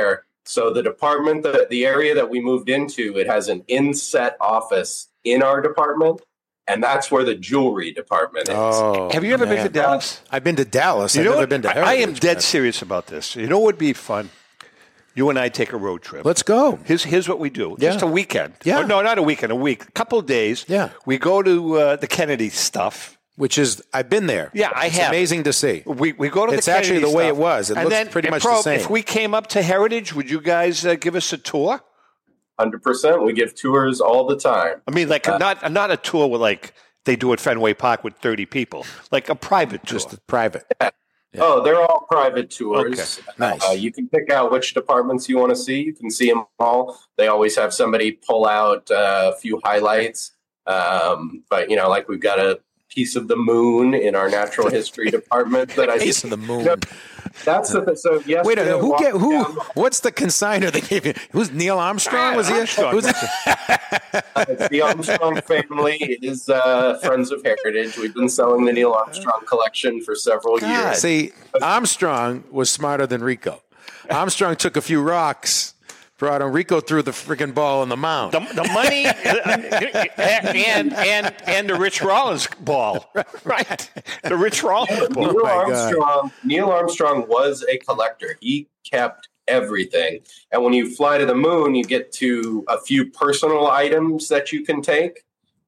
So the department, the, the area that we moved into, it has an inset office in our department, and that's where the jewelry department is. Oh, Have you ever man. been to Dallas? I've been to Dallas. You I've know never what? been to I, I am Heritage, dead but- serious about this. You know what would be fun? You and I take a road trip. Let's go. Here's, here's what we do. Yeah. Just a weekend. Yeah. Or no, not a weekend, a week. A couple of days. Yeah. We go to uh, the Kennedy stuff. Which is, I've been there. Yeah, I it's have. amazing to see. We, we go to It's the Kennedy actually the way stuff. it was. It and looks then, pretty and much Pro, the same. If we came up to Heritage, would you guys uh, give us a tour? one hundred percent. We give tours all the time. I mean, like, Uh, not not a tour where, like, they do at Fenway Park with thirty people. Like a private tour. Just private. Yeah. Oh, they're all private tours. Okay. Nice. Uh, you can pick out which departments you want to see. You can see them all. They always have somebody pull out uh, a few highlights. Um, but, you know, like we've got a piece of the moon in our natural history department that I Piece of the moon. You know, that's the thing. So yesterday, Wait a minute. Who I get walked who? down- What's the consignor they gave you? Who's Neil Armstrong? Was he? Armstrong. Who's It's the Armstrong family. It is uh, Friends of Heritage. We've been selling the Neil Armstrong collection for several years. See, Armstrong was smarter than Rico. Armstrong took a few rocks, brought him. Rico threw the freaking ball in the mound. The, the money and and and the Rich Rollins ball, right? The Rich Rollins ball. Neil my God. Armstrong. Neil Armstrong was a collector. He kept everything. And when you fly to the moon, you get to a few personal items that you can take.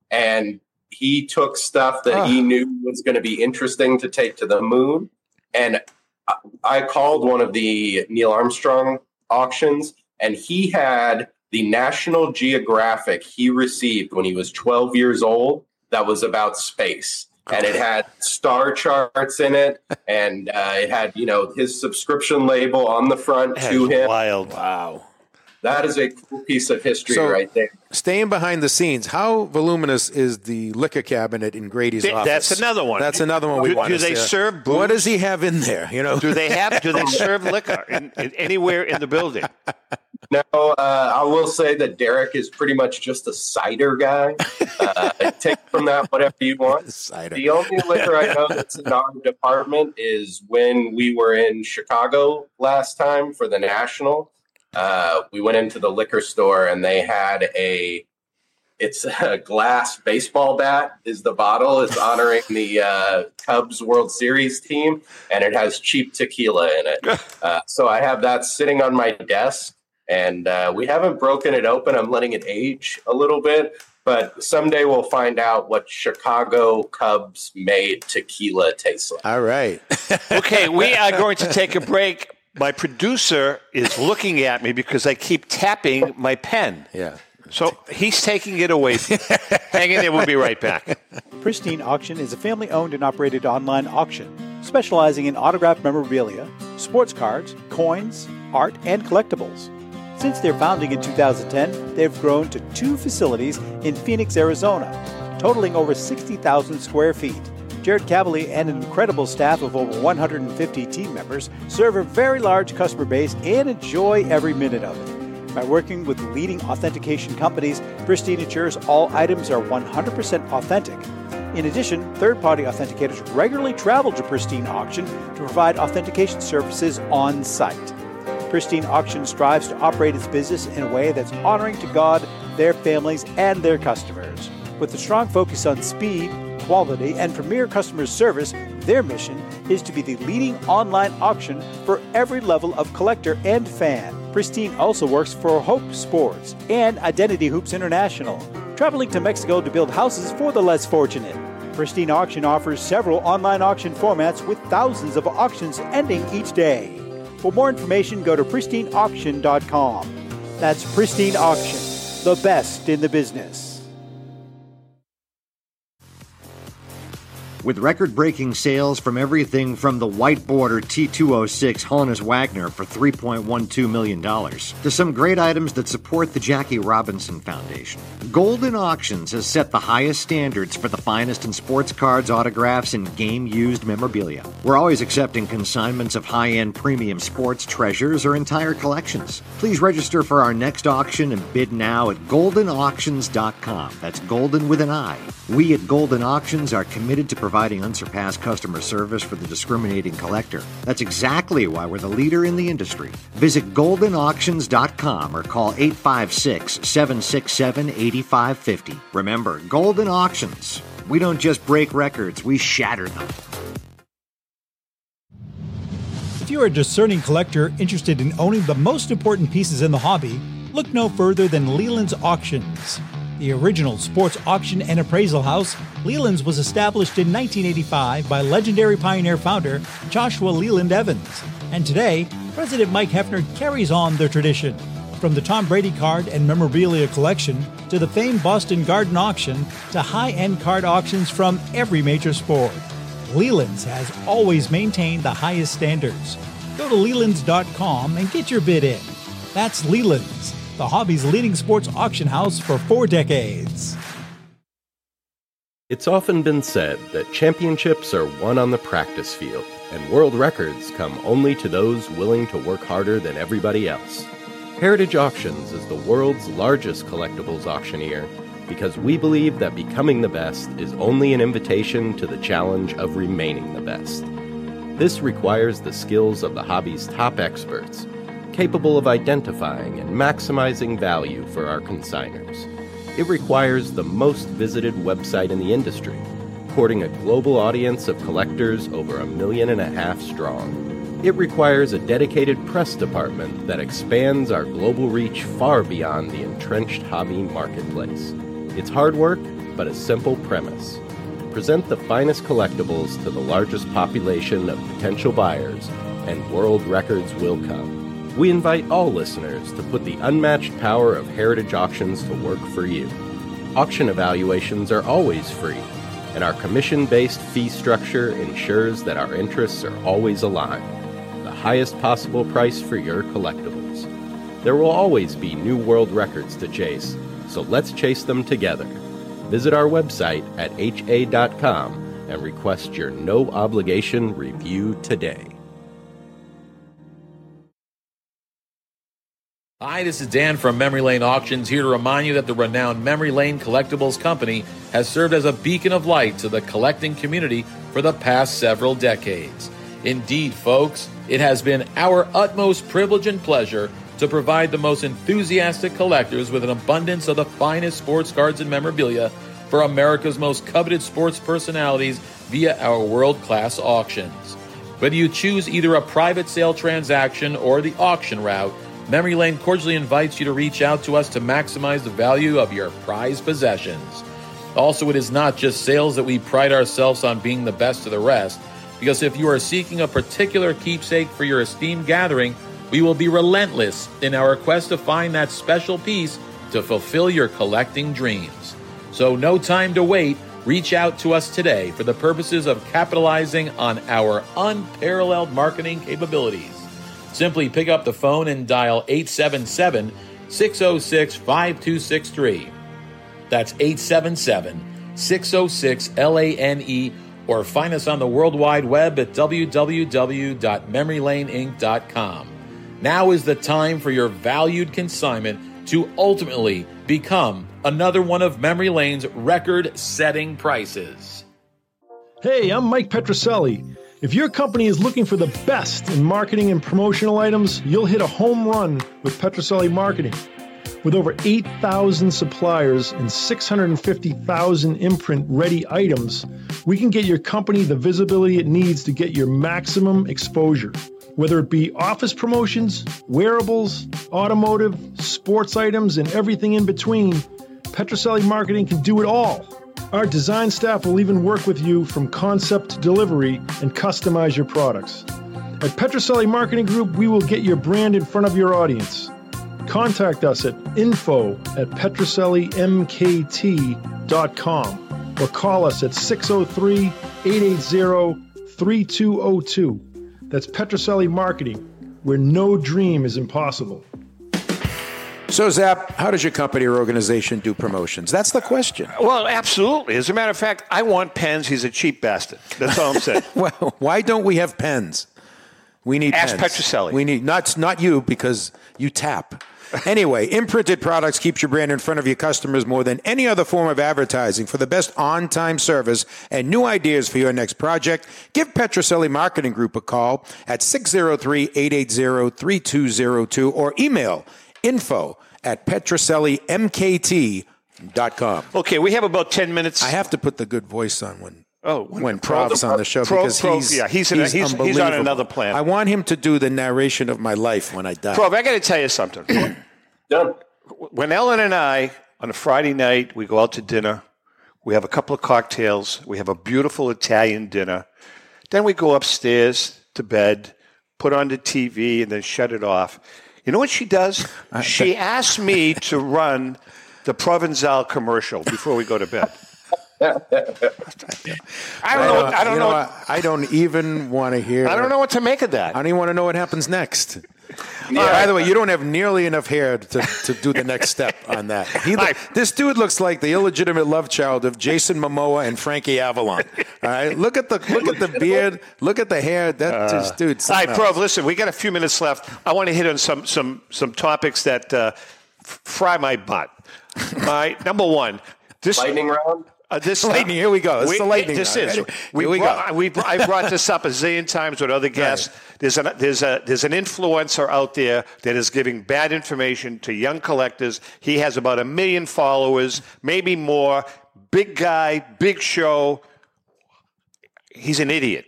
And he took stuff that Ah. he knew was going to be interesting to take to the moon. And I- I called one of the Neil Armstrong auctions, and he had the National Geographic he received when he was twelve years old that was about space. And it had star charts in it, and uh, it had, you know, his subscription label on the front to That's him. wild. Wow. That is a cool piece of history So- right there. Staying behind the scenes, how voluminous is the liquor cabinet in Grady's Th- office? that's another one. That's another one we Do- want do to they see. serve booze? What does he have in there? You know, Do they have? Do they serve liquor in, in, anywhere in the building? No, uh, I will say that Derek is pretty much just a cider guy. Uh, take from that whatever you want. Cider. The only liquor I know that's in our department is when we were in Chicago last time for the National. Uh, we went into the liquor store and they had a, it's a glass baseball bat is the bottle. It's honoring the uh, Cubs World Series team, and it has cheap tequila in it. Uh, so I have that sitting on my desk. And uh, we haven't broken it open. I'm letting it age a little bit. But someday we'll find out what Chicago Cubs made tequila tastes like. All right. Okay, we are going to take a break. My producer is looking at me because I keep tapping my pen. Yeah. So he's taking it away. Hang in there. We'll be right back. Pristine Auction is a family-owned and operated online auction specializing in autographed memorabilia, sports cards, coins, art, and collectibles. Since their founding in two thousand ten, they've grown to two facilities in Phoenix, Arizona, totaling over sixty thousand square feet. Jared Cavalier and an incredible staff of over one hundred fifty team members serve a very large customer base and enjoy every minute of it. By working with leading authentication companies, Pristine ensures all items are one hundred percent authentic. In addition, third-party authenticators regularly travel to Pristine Auction to provide authentication services on site. Pristine Auction strives to operate its business in a way that's honoring to God, their families, and their customers. With a strong focus on speed, quality, and premier customer service, their mission is to be the leading online auction for every level of collector and fan. Pristine also works for Hope Sports and Identity Hoops International, traveling to Mexico to build houses for the less fortunate. Pristine Auction offers several online auction formats with thousands of auctions ending each day. For more information, go to pristine auction dot com. That's Pristine Auction, the best in the business. With record-breaking sales from everything from the white border T two oh six Honus Wagner for three point one two million dollars to some great items that support the Jackie Robinson Foundation, Golden Auctions has set the highest standards for the finest in sports cards, autographs, and game-used memorabilia. We're always accepting consignments of high-end premium sports treasures or entire collections. Please register for our next auction and bid now at golden auctions dot com. That's golden with an I. We at Golden Auctions are committed to providing unsurpassed customer service for the discriminating collector. That's exactly why we're the leader in the industry. Visit golden auctions dot com or call eight five six, seven six seven, eight five five zero. Remember, Golden Auctions. We don't just break records, we shatter them. If you're a discerning collector interested in owning the most important pieces in the hobby, look no further than Leland's Auctions. The original sports auction and appraisal house, Leland's was established in nineteen eighty-five by legendary Pioneer founder Joshua Leland Evans. And today, President Mike Hefner carries on their tradition. From the Tom Brady card and memorabilia collection to the famed Boston Garden Auction to high-end card auctions from every major sport, Leland's has always maintained the highest standards. Go to lelands dot com and get your bid in. That's Leland's, the hobby's leading sports auction house for four decades. It's often been said that championships are won on the practice field, and world records come only to those willing to work harder than everybody else. Heritage Auctions is the world's largest collectibles auctioneer because we believe that becoming the best is only an invitation to the challenge of remaining the best. This requires the skills of the hobby's top experts, capable of identifying and maximizing value for our consigners. It requires the most visited website in the industry, courting a global audience of collectors over a million and a half strong. It requires a dedicated press department that expands our global reach far beyond the entrenched hobby marketplace. It's hard work, but a simple premise. Present the finest collectibles to the largest population of potential buyers, and world records will come. We invite all listeners to put the unmatched power of Heritage Auctions to work for you. Auction evaluations are always free, and our commission-based fee structure ensures that our interests are always aligned. The highest possible price for your collectibles. There will always be new world records to chase, so let's chase them together. Visit our website at H A dot com and request your no-obligation review today. Hi, this is Dan from Memory Lane Auctions, here to remind you that the renowned Memory Lane Collectibles Company has served as a beacon of light to the collecting community for the past several decades. Indeed, folks, it has been our utmost privilege and pleasure to provide the most enthusiastic collectors with an abundance of the finest sports cards and memorabilia for America's most coveted sports personalities via our world-class auctions. Whether you choose either a private sale transaction or the auction route, Memory Lane cordially invites you to reach out to us to maximize the value of your prized possessions. Also, it is not just sales that we pride ourselves on being the best of the rest, because if you are seeking a particular keepsake for your esteemed gathering, we will be relentless in our quest to find that special piece to fulfill your collecting dreams. So no time to wait. Reach out to us today for the purposes of capitalizing on our unparalleled marketing capabilities. Simply pick up the phone and dial eight seven seven, six oh six, five two six three. That's eight seven seven, six oh six, L A N E, or find us on the World Wide Web at w w w dot memory lane inc dot com. Now is the time for your valued consignment to ultimately become another one of Memory Lane's record-setting prices. Hey, I'm Mike Petroselli. If your company is looking for the best in marketing and promotional items, you'll hit a home run with Petroselli Marketing. With over eight thousand suppliers and six hundred fifty thousand imprint-ready items, we can get your company the visibility it needs to get your maximum exposure. Whether it be office promotions, wearables, automotive, sports items, and everything in between, Petroselli Marketing can do it all. Our design staff will even work with you from concept to delivery and customize your products. At Petroselli Marketing Group, we will get your brand in front of your audience. Contact us at info at petroselli m k t dot com or call us at six oh three, eight eight zero, three two oh two. That's Petroselli Marketing, where no dream is impossible. So, Zap, how does your company or organization do promotions? That's the question. Well, absolutely. As a matter of fact, I want pens. He's a cheap bastard. That's all I'm saying. Well, why don't we have pens? We need Ask pens. Petroselli. We need not not you because you tap. Anyway, imprinted products keeps your brand in front of your customers more than any other form of advertising. For the best on-time service and new ideas for your next project, give Petroselli Marketing Group a call at six oh three, eight eight zero, three two zero two or email info at petroselli m k t dot com. Okay, we have about ten minutes. I have to put the good voice on when Oh, when Prov's on the show Pro, because Pro, he's, yeah, he's, in he's, a, he's, he's on another planet. I want him to do the narration of my life when I die. Prov, I got to tell you something. Done. When Ellen and I, on a Friday night, we go out to dinner, we have a couple of cocktails, we have a beautiful Italian dinner, then we go upstairs to bed, put on the T V, and then shut it off. You know what she does? She asks me to run the Provençal commercial before we go to bed. I don't know. What, I don't you know. know what, I don't even want to hear. I don't know what to make of that. I don't even want to know what happens next. Yeah. Uh, by the way, you don't have nearly enough hair to, to do the next step on that. He, this dude looks like the illegitimate love child of Jason Momoa and Frankie Avalon. All right, look at the look at the beard, look at the hair. That uh, just, dude. All right, else. Prov, listen, we got a few minutes left. I want to hit on some some some topics that uh, f- fry my butt. All right, number one, this lightning round. Uh, this lightning. Here we go. This we, is the lightning. This round. is. Here We, we brought, go. we I brought this up a zillion times with other guests. Right. There's an there's a there's an influencer out there that is giving bad information to young collectors. He has about a million followers, maybe more. Big guy, big show. He's an idiot.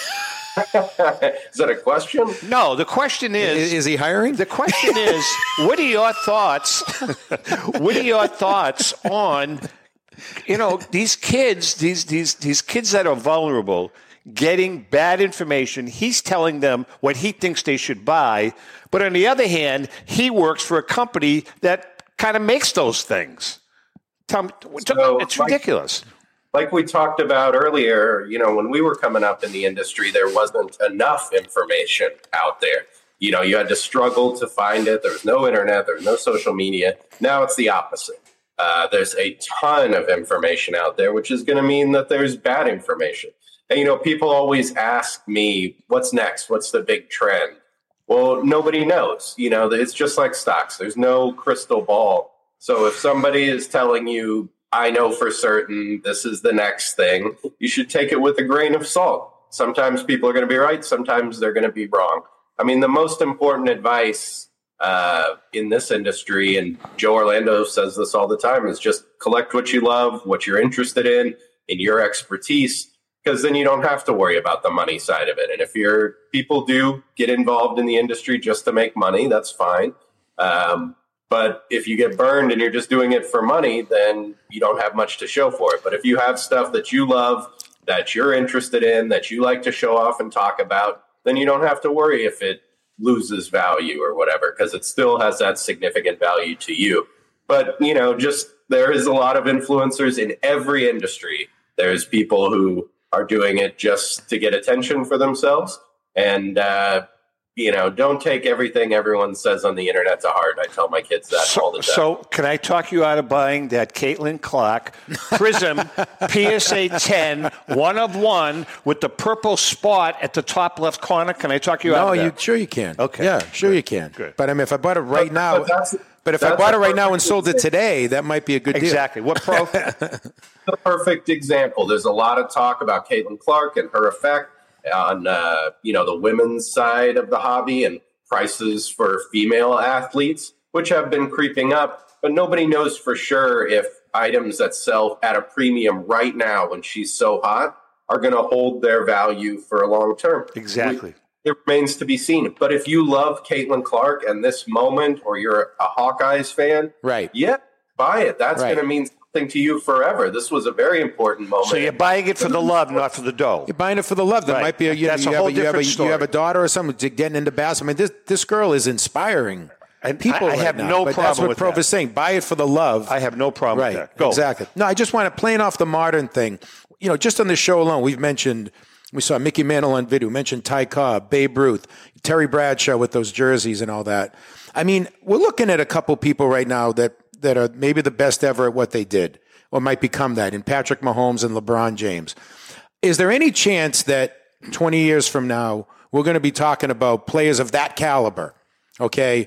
Is that a question? No, the question is, Is, is he hiring? The question is, what are your thoughts? What are your thoughts on, you know, these kids, these these these kids that are vulnerable, getting bad information? He's telling them what he thinks they should buy, but on the other hand, he works for a company that kind of makes those things. Tom, So, it's like- ridiculous. Like we talked about earlier, you know, when we were coming up in the industry, there wasn't enough information out there. You know, you had to struggle to find it. There was no internet. There was no social media. Now it's the opposite. Uh, there's a ton of information out there, which is going to mean that there's bad information. And, you know, people always ask me, what's next? What's the big trend? Well, nobody knows. You know, it's just like stocks. There's no crystal ball. So if somebody is telling you, I know for certain this is the next thing, you should take it with a grain of salt. Sometimes people are going to be right. Sometimes they're going to be wrong. I mean, the most important advice uh, in this industry, and Joe Orlando says this all the time, is just collect what you love, what you're interested in, in your expertise, because then you don't have to worry about the money side of it. And if your people do get involved in the industry just to make money, that's fine. Um, But if you get burned and you're just doing it for money, then you don't have much to show for it. But if you have stuff that you love, that you're interested in, that you like to show off and talk about, then you don't have to worry if it loses value or whatever, because it still has that significant value to you. But, you know, just there is a lot of influencers in every industry. There's people who are doing it just to get attention for themselves. And, uh, you know, don't take everything everyone says on the internet to heart. I tell my kids that So, all the time. so can I talk you out of buying that Caitlin Clark Prism P S A ten, one of one, with the purple spot at the top left corner? Can I talk you no, out of that? you sure you can. Okay. Yeah, sure Good. you can. Good. But I mean, if I bought it right But- now, but that's- but if I that's bought a it right now and perfect sold it example. today, that might be a good deal. Exactly. What pro? The perfect example. There's a lot of talk about Caitlin Clark and her effect on, uh, you know, the women's side of the hobby and prices for female athletes, which have been creeping up. But nobody knows for sure if items that sell at a premium right now when she's so hot are going to hold their value for a long term. Exactly. It remains to be seen. But if you love Caitlin Clark and this moment, or you're a Hawkeyes fan, Right. yeah, buy it. That's Right. going to mean something to you forever. This was a very important moment. So you're buying it for the love, not for the dough. You're buying it for the love. That Right. might be a, you, That's you a have whole a, you have a, different you have a story. daughter or something to getting into basketball. I mean, this this girl is inspiring And people. I- I right have now. no but problem That's what with Prov that. is saying. Buy it for the love. I have no problem right. with that. Go. Exactly. No, I just want to playing off the modern thing. You know, just on this show alone, we've mentioned. We saw Mickey Mantle on video, mentioned Ty Cobb, Babe Ruth, Terry Bradshaw with those jerseys and all that. I mean, we're looking at a couple people right now that, that are maybe the best ever at what they did, or might become that, in Patrick Mahomes and LeBron James. Is there any chance that twenty years from now, we're going to be talking about players of that caliber, okay,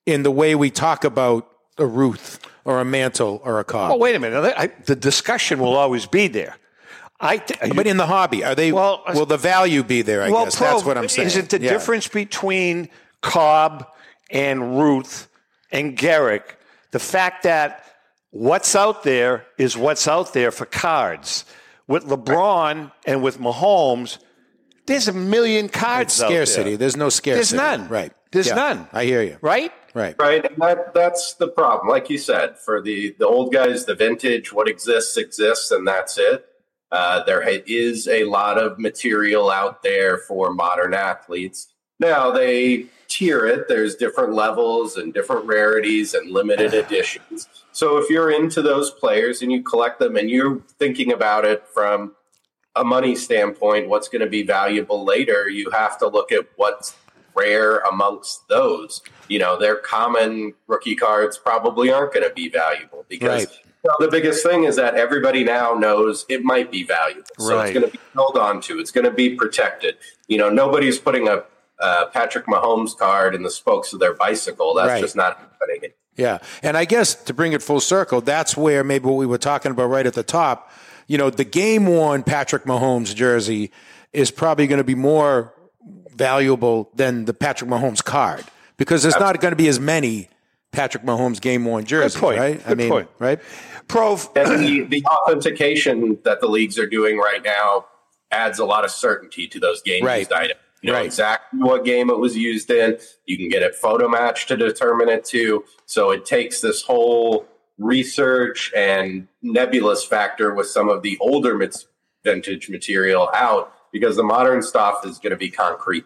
in the way we talk about a Ruth or a Mantle or a Cobb. Well, wait a minute. I, the discussion will always be there. I th- but in the hobby, are they? Well, will the value be there? I well, guess Pro, that's what I'm saying. Is it the yeah. difference between Cobb and Ruth and Gehrig? The fact that what's out there is what's out there for cards. With LeBron and with Mahomes, there's a million cards it's out scarcity. there. There's no scarcity. There's none. Right. There's yeah. none. I hear you. Right? Right. Right. And that, that's the problem. Like you said, for the, the old guys, the vintage, what exists, exists, and that's it. Uh, there is a lot of material out there for modern athletes. Now, they tier it. There's different levels and different rarities and limited editions. So if you're into those players and you collect them and you're thinking about it from a money standpoint, what's going to be valuable later, you have to look at what's rare amongst those. You know, their common rookie cards probably aren't going to be valuable because right. you know, the biggest thing is that everybody now knows it might be valuable. So right. it's going to be held on to. It's going to be protected. You know, nobody's putting a uh, Patrick Mahomes card in the spokes of their bicycle. That's right. just not happening. Yeah. And I guess to bring it full circle, that's where maybe what we were talking about right at the top, you know, the game-worn Patrick Mahomes jersey is probably going to be more valuable than the Patrick Mahomes card because there's Absolutely. not going to be as many Patrick Mahomes game-worn jerseys, Good point. right? Good I mean, point. right? Pro. And the, the authentication that the leagues are doing right now adds a lot of certainty to those game-used right. items. You know right. exactly what game it was used in. You can get it photo matched to determine it too. So it takes this whole research and nebulous factor with some of the older vintage material out because the modern stuff is going to be concrete.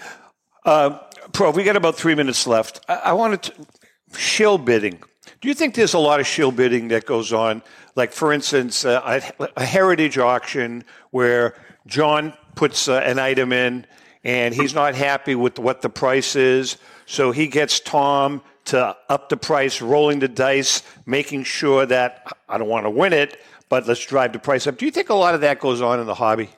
Uh, Pro, we got about three minutes left. I, I wanted to shill bidding. Do you think there's a lot of shill bidding that goes on? Like, for instance, uh, a, a heritage auction where John puts uh, an item in and he's not happy with what the price is, so he gets Tom to up the price, rolling the dice, making sure that I don't want to win it, but let's drive the price up. Do you think a lot of that goes on in the hobby?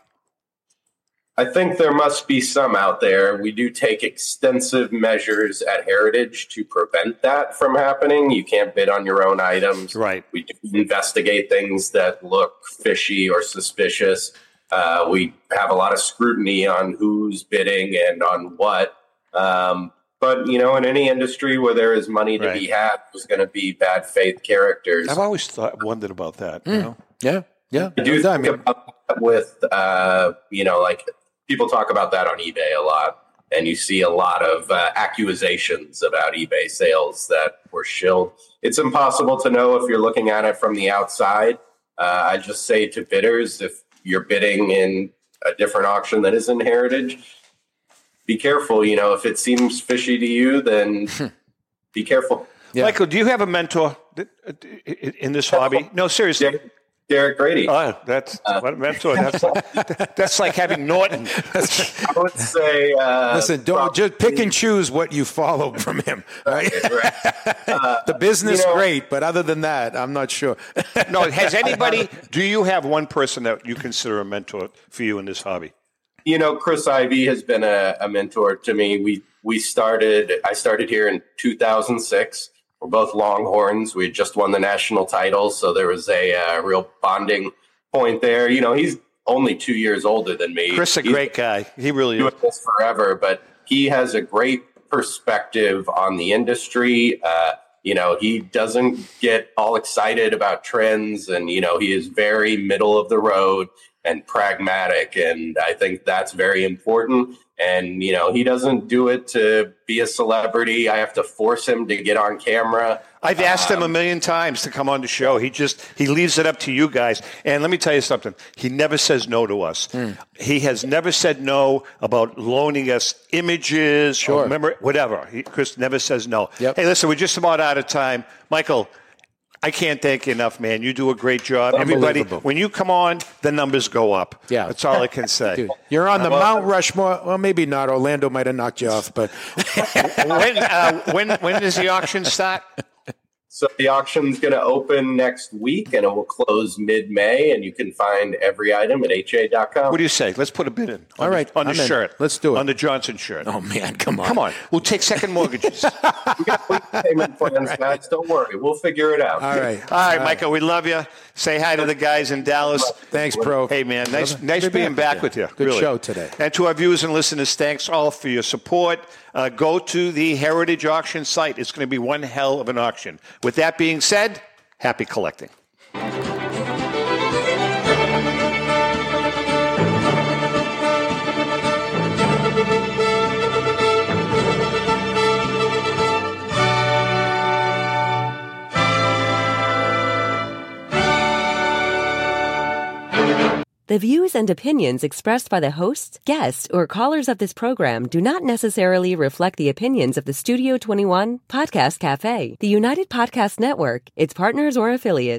I think there must be some out there. We do take extensive measures at Heritage to prevent that from happening. You can't bid on your own items. Right. We do investigate things that look fishy or suspicious. Uh, we have a lot of scrutiny on who's bidding and on what. Um, but, you know, in any industry where there is money to right. be had, there's going to be bad faith characters. I've always thought, wondered about that. Mm. You know? Yeah. Yeah. I do I think mean, about that with, uh, you know, like people talk about that on eBay a lot. And you see a lot of uh, accusations about eBay sales that were shilled. It's impossible to know if you're looking at it from the outside. Uh, I just say to bidders, if you're bidding in a different auction that isn't Heritage, be careful. You know, if it seems fishy to you, then be careful. Yeah. Michael, do you have a mentor in this hobby? No, seriously. Derek, Derek Grady. Oh, that's uh, what a mentor. That's like, that's like having Norton. I would say. Uh, Listen, don't probably, just pick and choose what you follow from him. Right? right. Uh, the business, you know, great, but other than that, I'm not sure. No, has anybody? Do you have one person that you consider a mentor for you in this hobby? You know, Chris Ivey has been a, a mentor to me. We we started. I started here in two thousand six. We're both Longhorns. We had just won the national title, so there was a uh, real bonding point there. You know, he's only two years older than me. Chris, a he's great guy. He really doing is. this forever, but he has a great perspective on the industry. Uh, you know, he doesn't get all excited about trends, and you know, he is very middle of the road and pragmatic, and I think that's very important. And, you know, he doesn't do it to be a celebrity. I have to force him to get on camera. I've asked um, him a million times to come on the show. He just, he leaves it up to you guys. And let me tell you something. He never says no to us. Mm. He has never said no about loaning us images sure. or remember, whatever. He, Chris never says no. Yep. Hey, listen, we're just about out of time. Michael, I can't thank you enough, man. You do a great job. Everybody, when you come on, the numbers go up. Yeah. That's all I can say. Dude, you're on the Mount Rushmore. Well, maybe not. Orlando might have knocked you off, but when, uh, when when does the auction start? So the auction's going to open next week, and it will close mid-May, and you can find every item at H A dot com. What do you say? Let's put a bid in. All on right, the, on the I'm in. shirt. Let's do it. On the Johnson shirt. Oh, man, come on. Come on. We'll take second mortgages. We got week payment plans, right. guys. Don't worry. We'll figure it out. All right. All right, All Micah, we love you. Say hi to the guys in Dallas. Thanks, bro. Hey, man, nice, Good nice being back back with you. Good really. show today. And to our viewers and listeners, thanks all for your support. Uh, go to the Heritage Auction site. It's going to be one hell of an auction. With that being said, happy collecting. The views and opinions expressed by the hosts, guests, or callers of this program do not necessarily reflect the opinions of the Studio twenty-one Podcast Cafe, the United Podcast Network, its partners, or affiliates.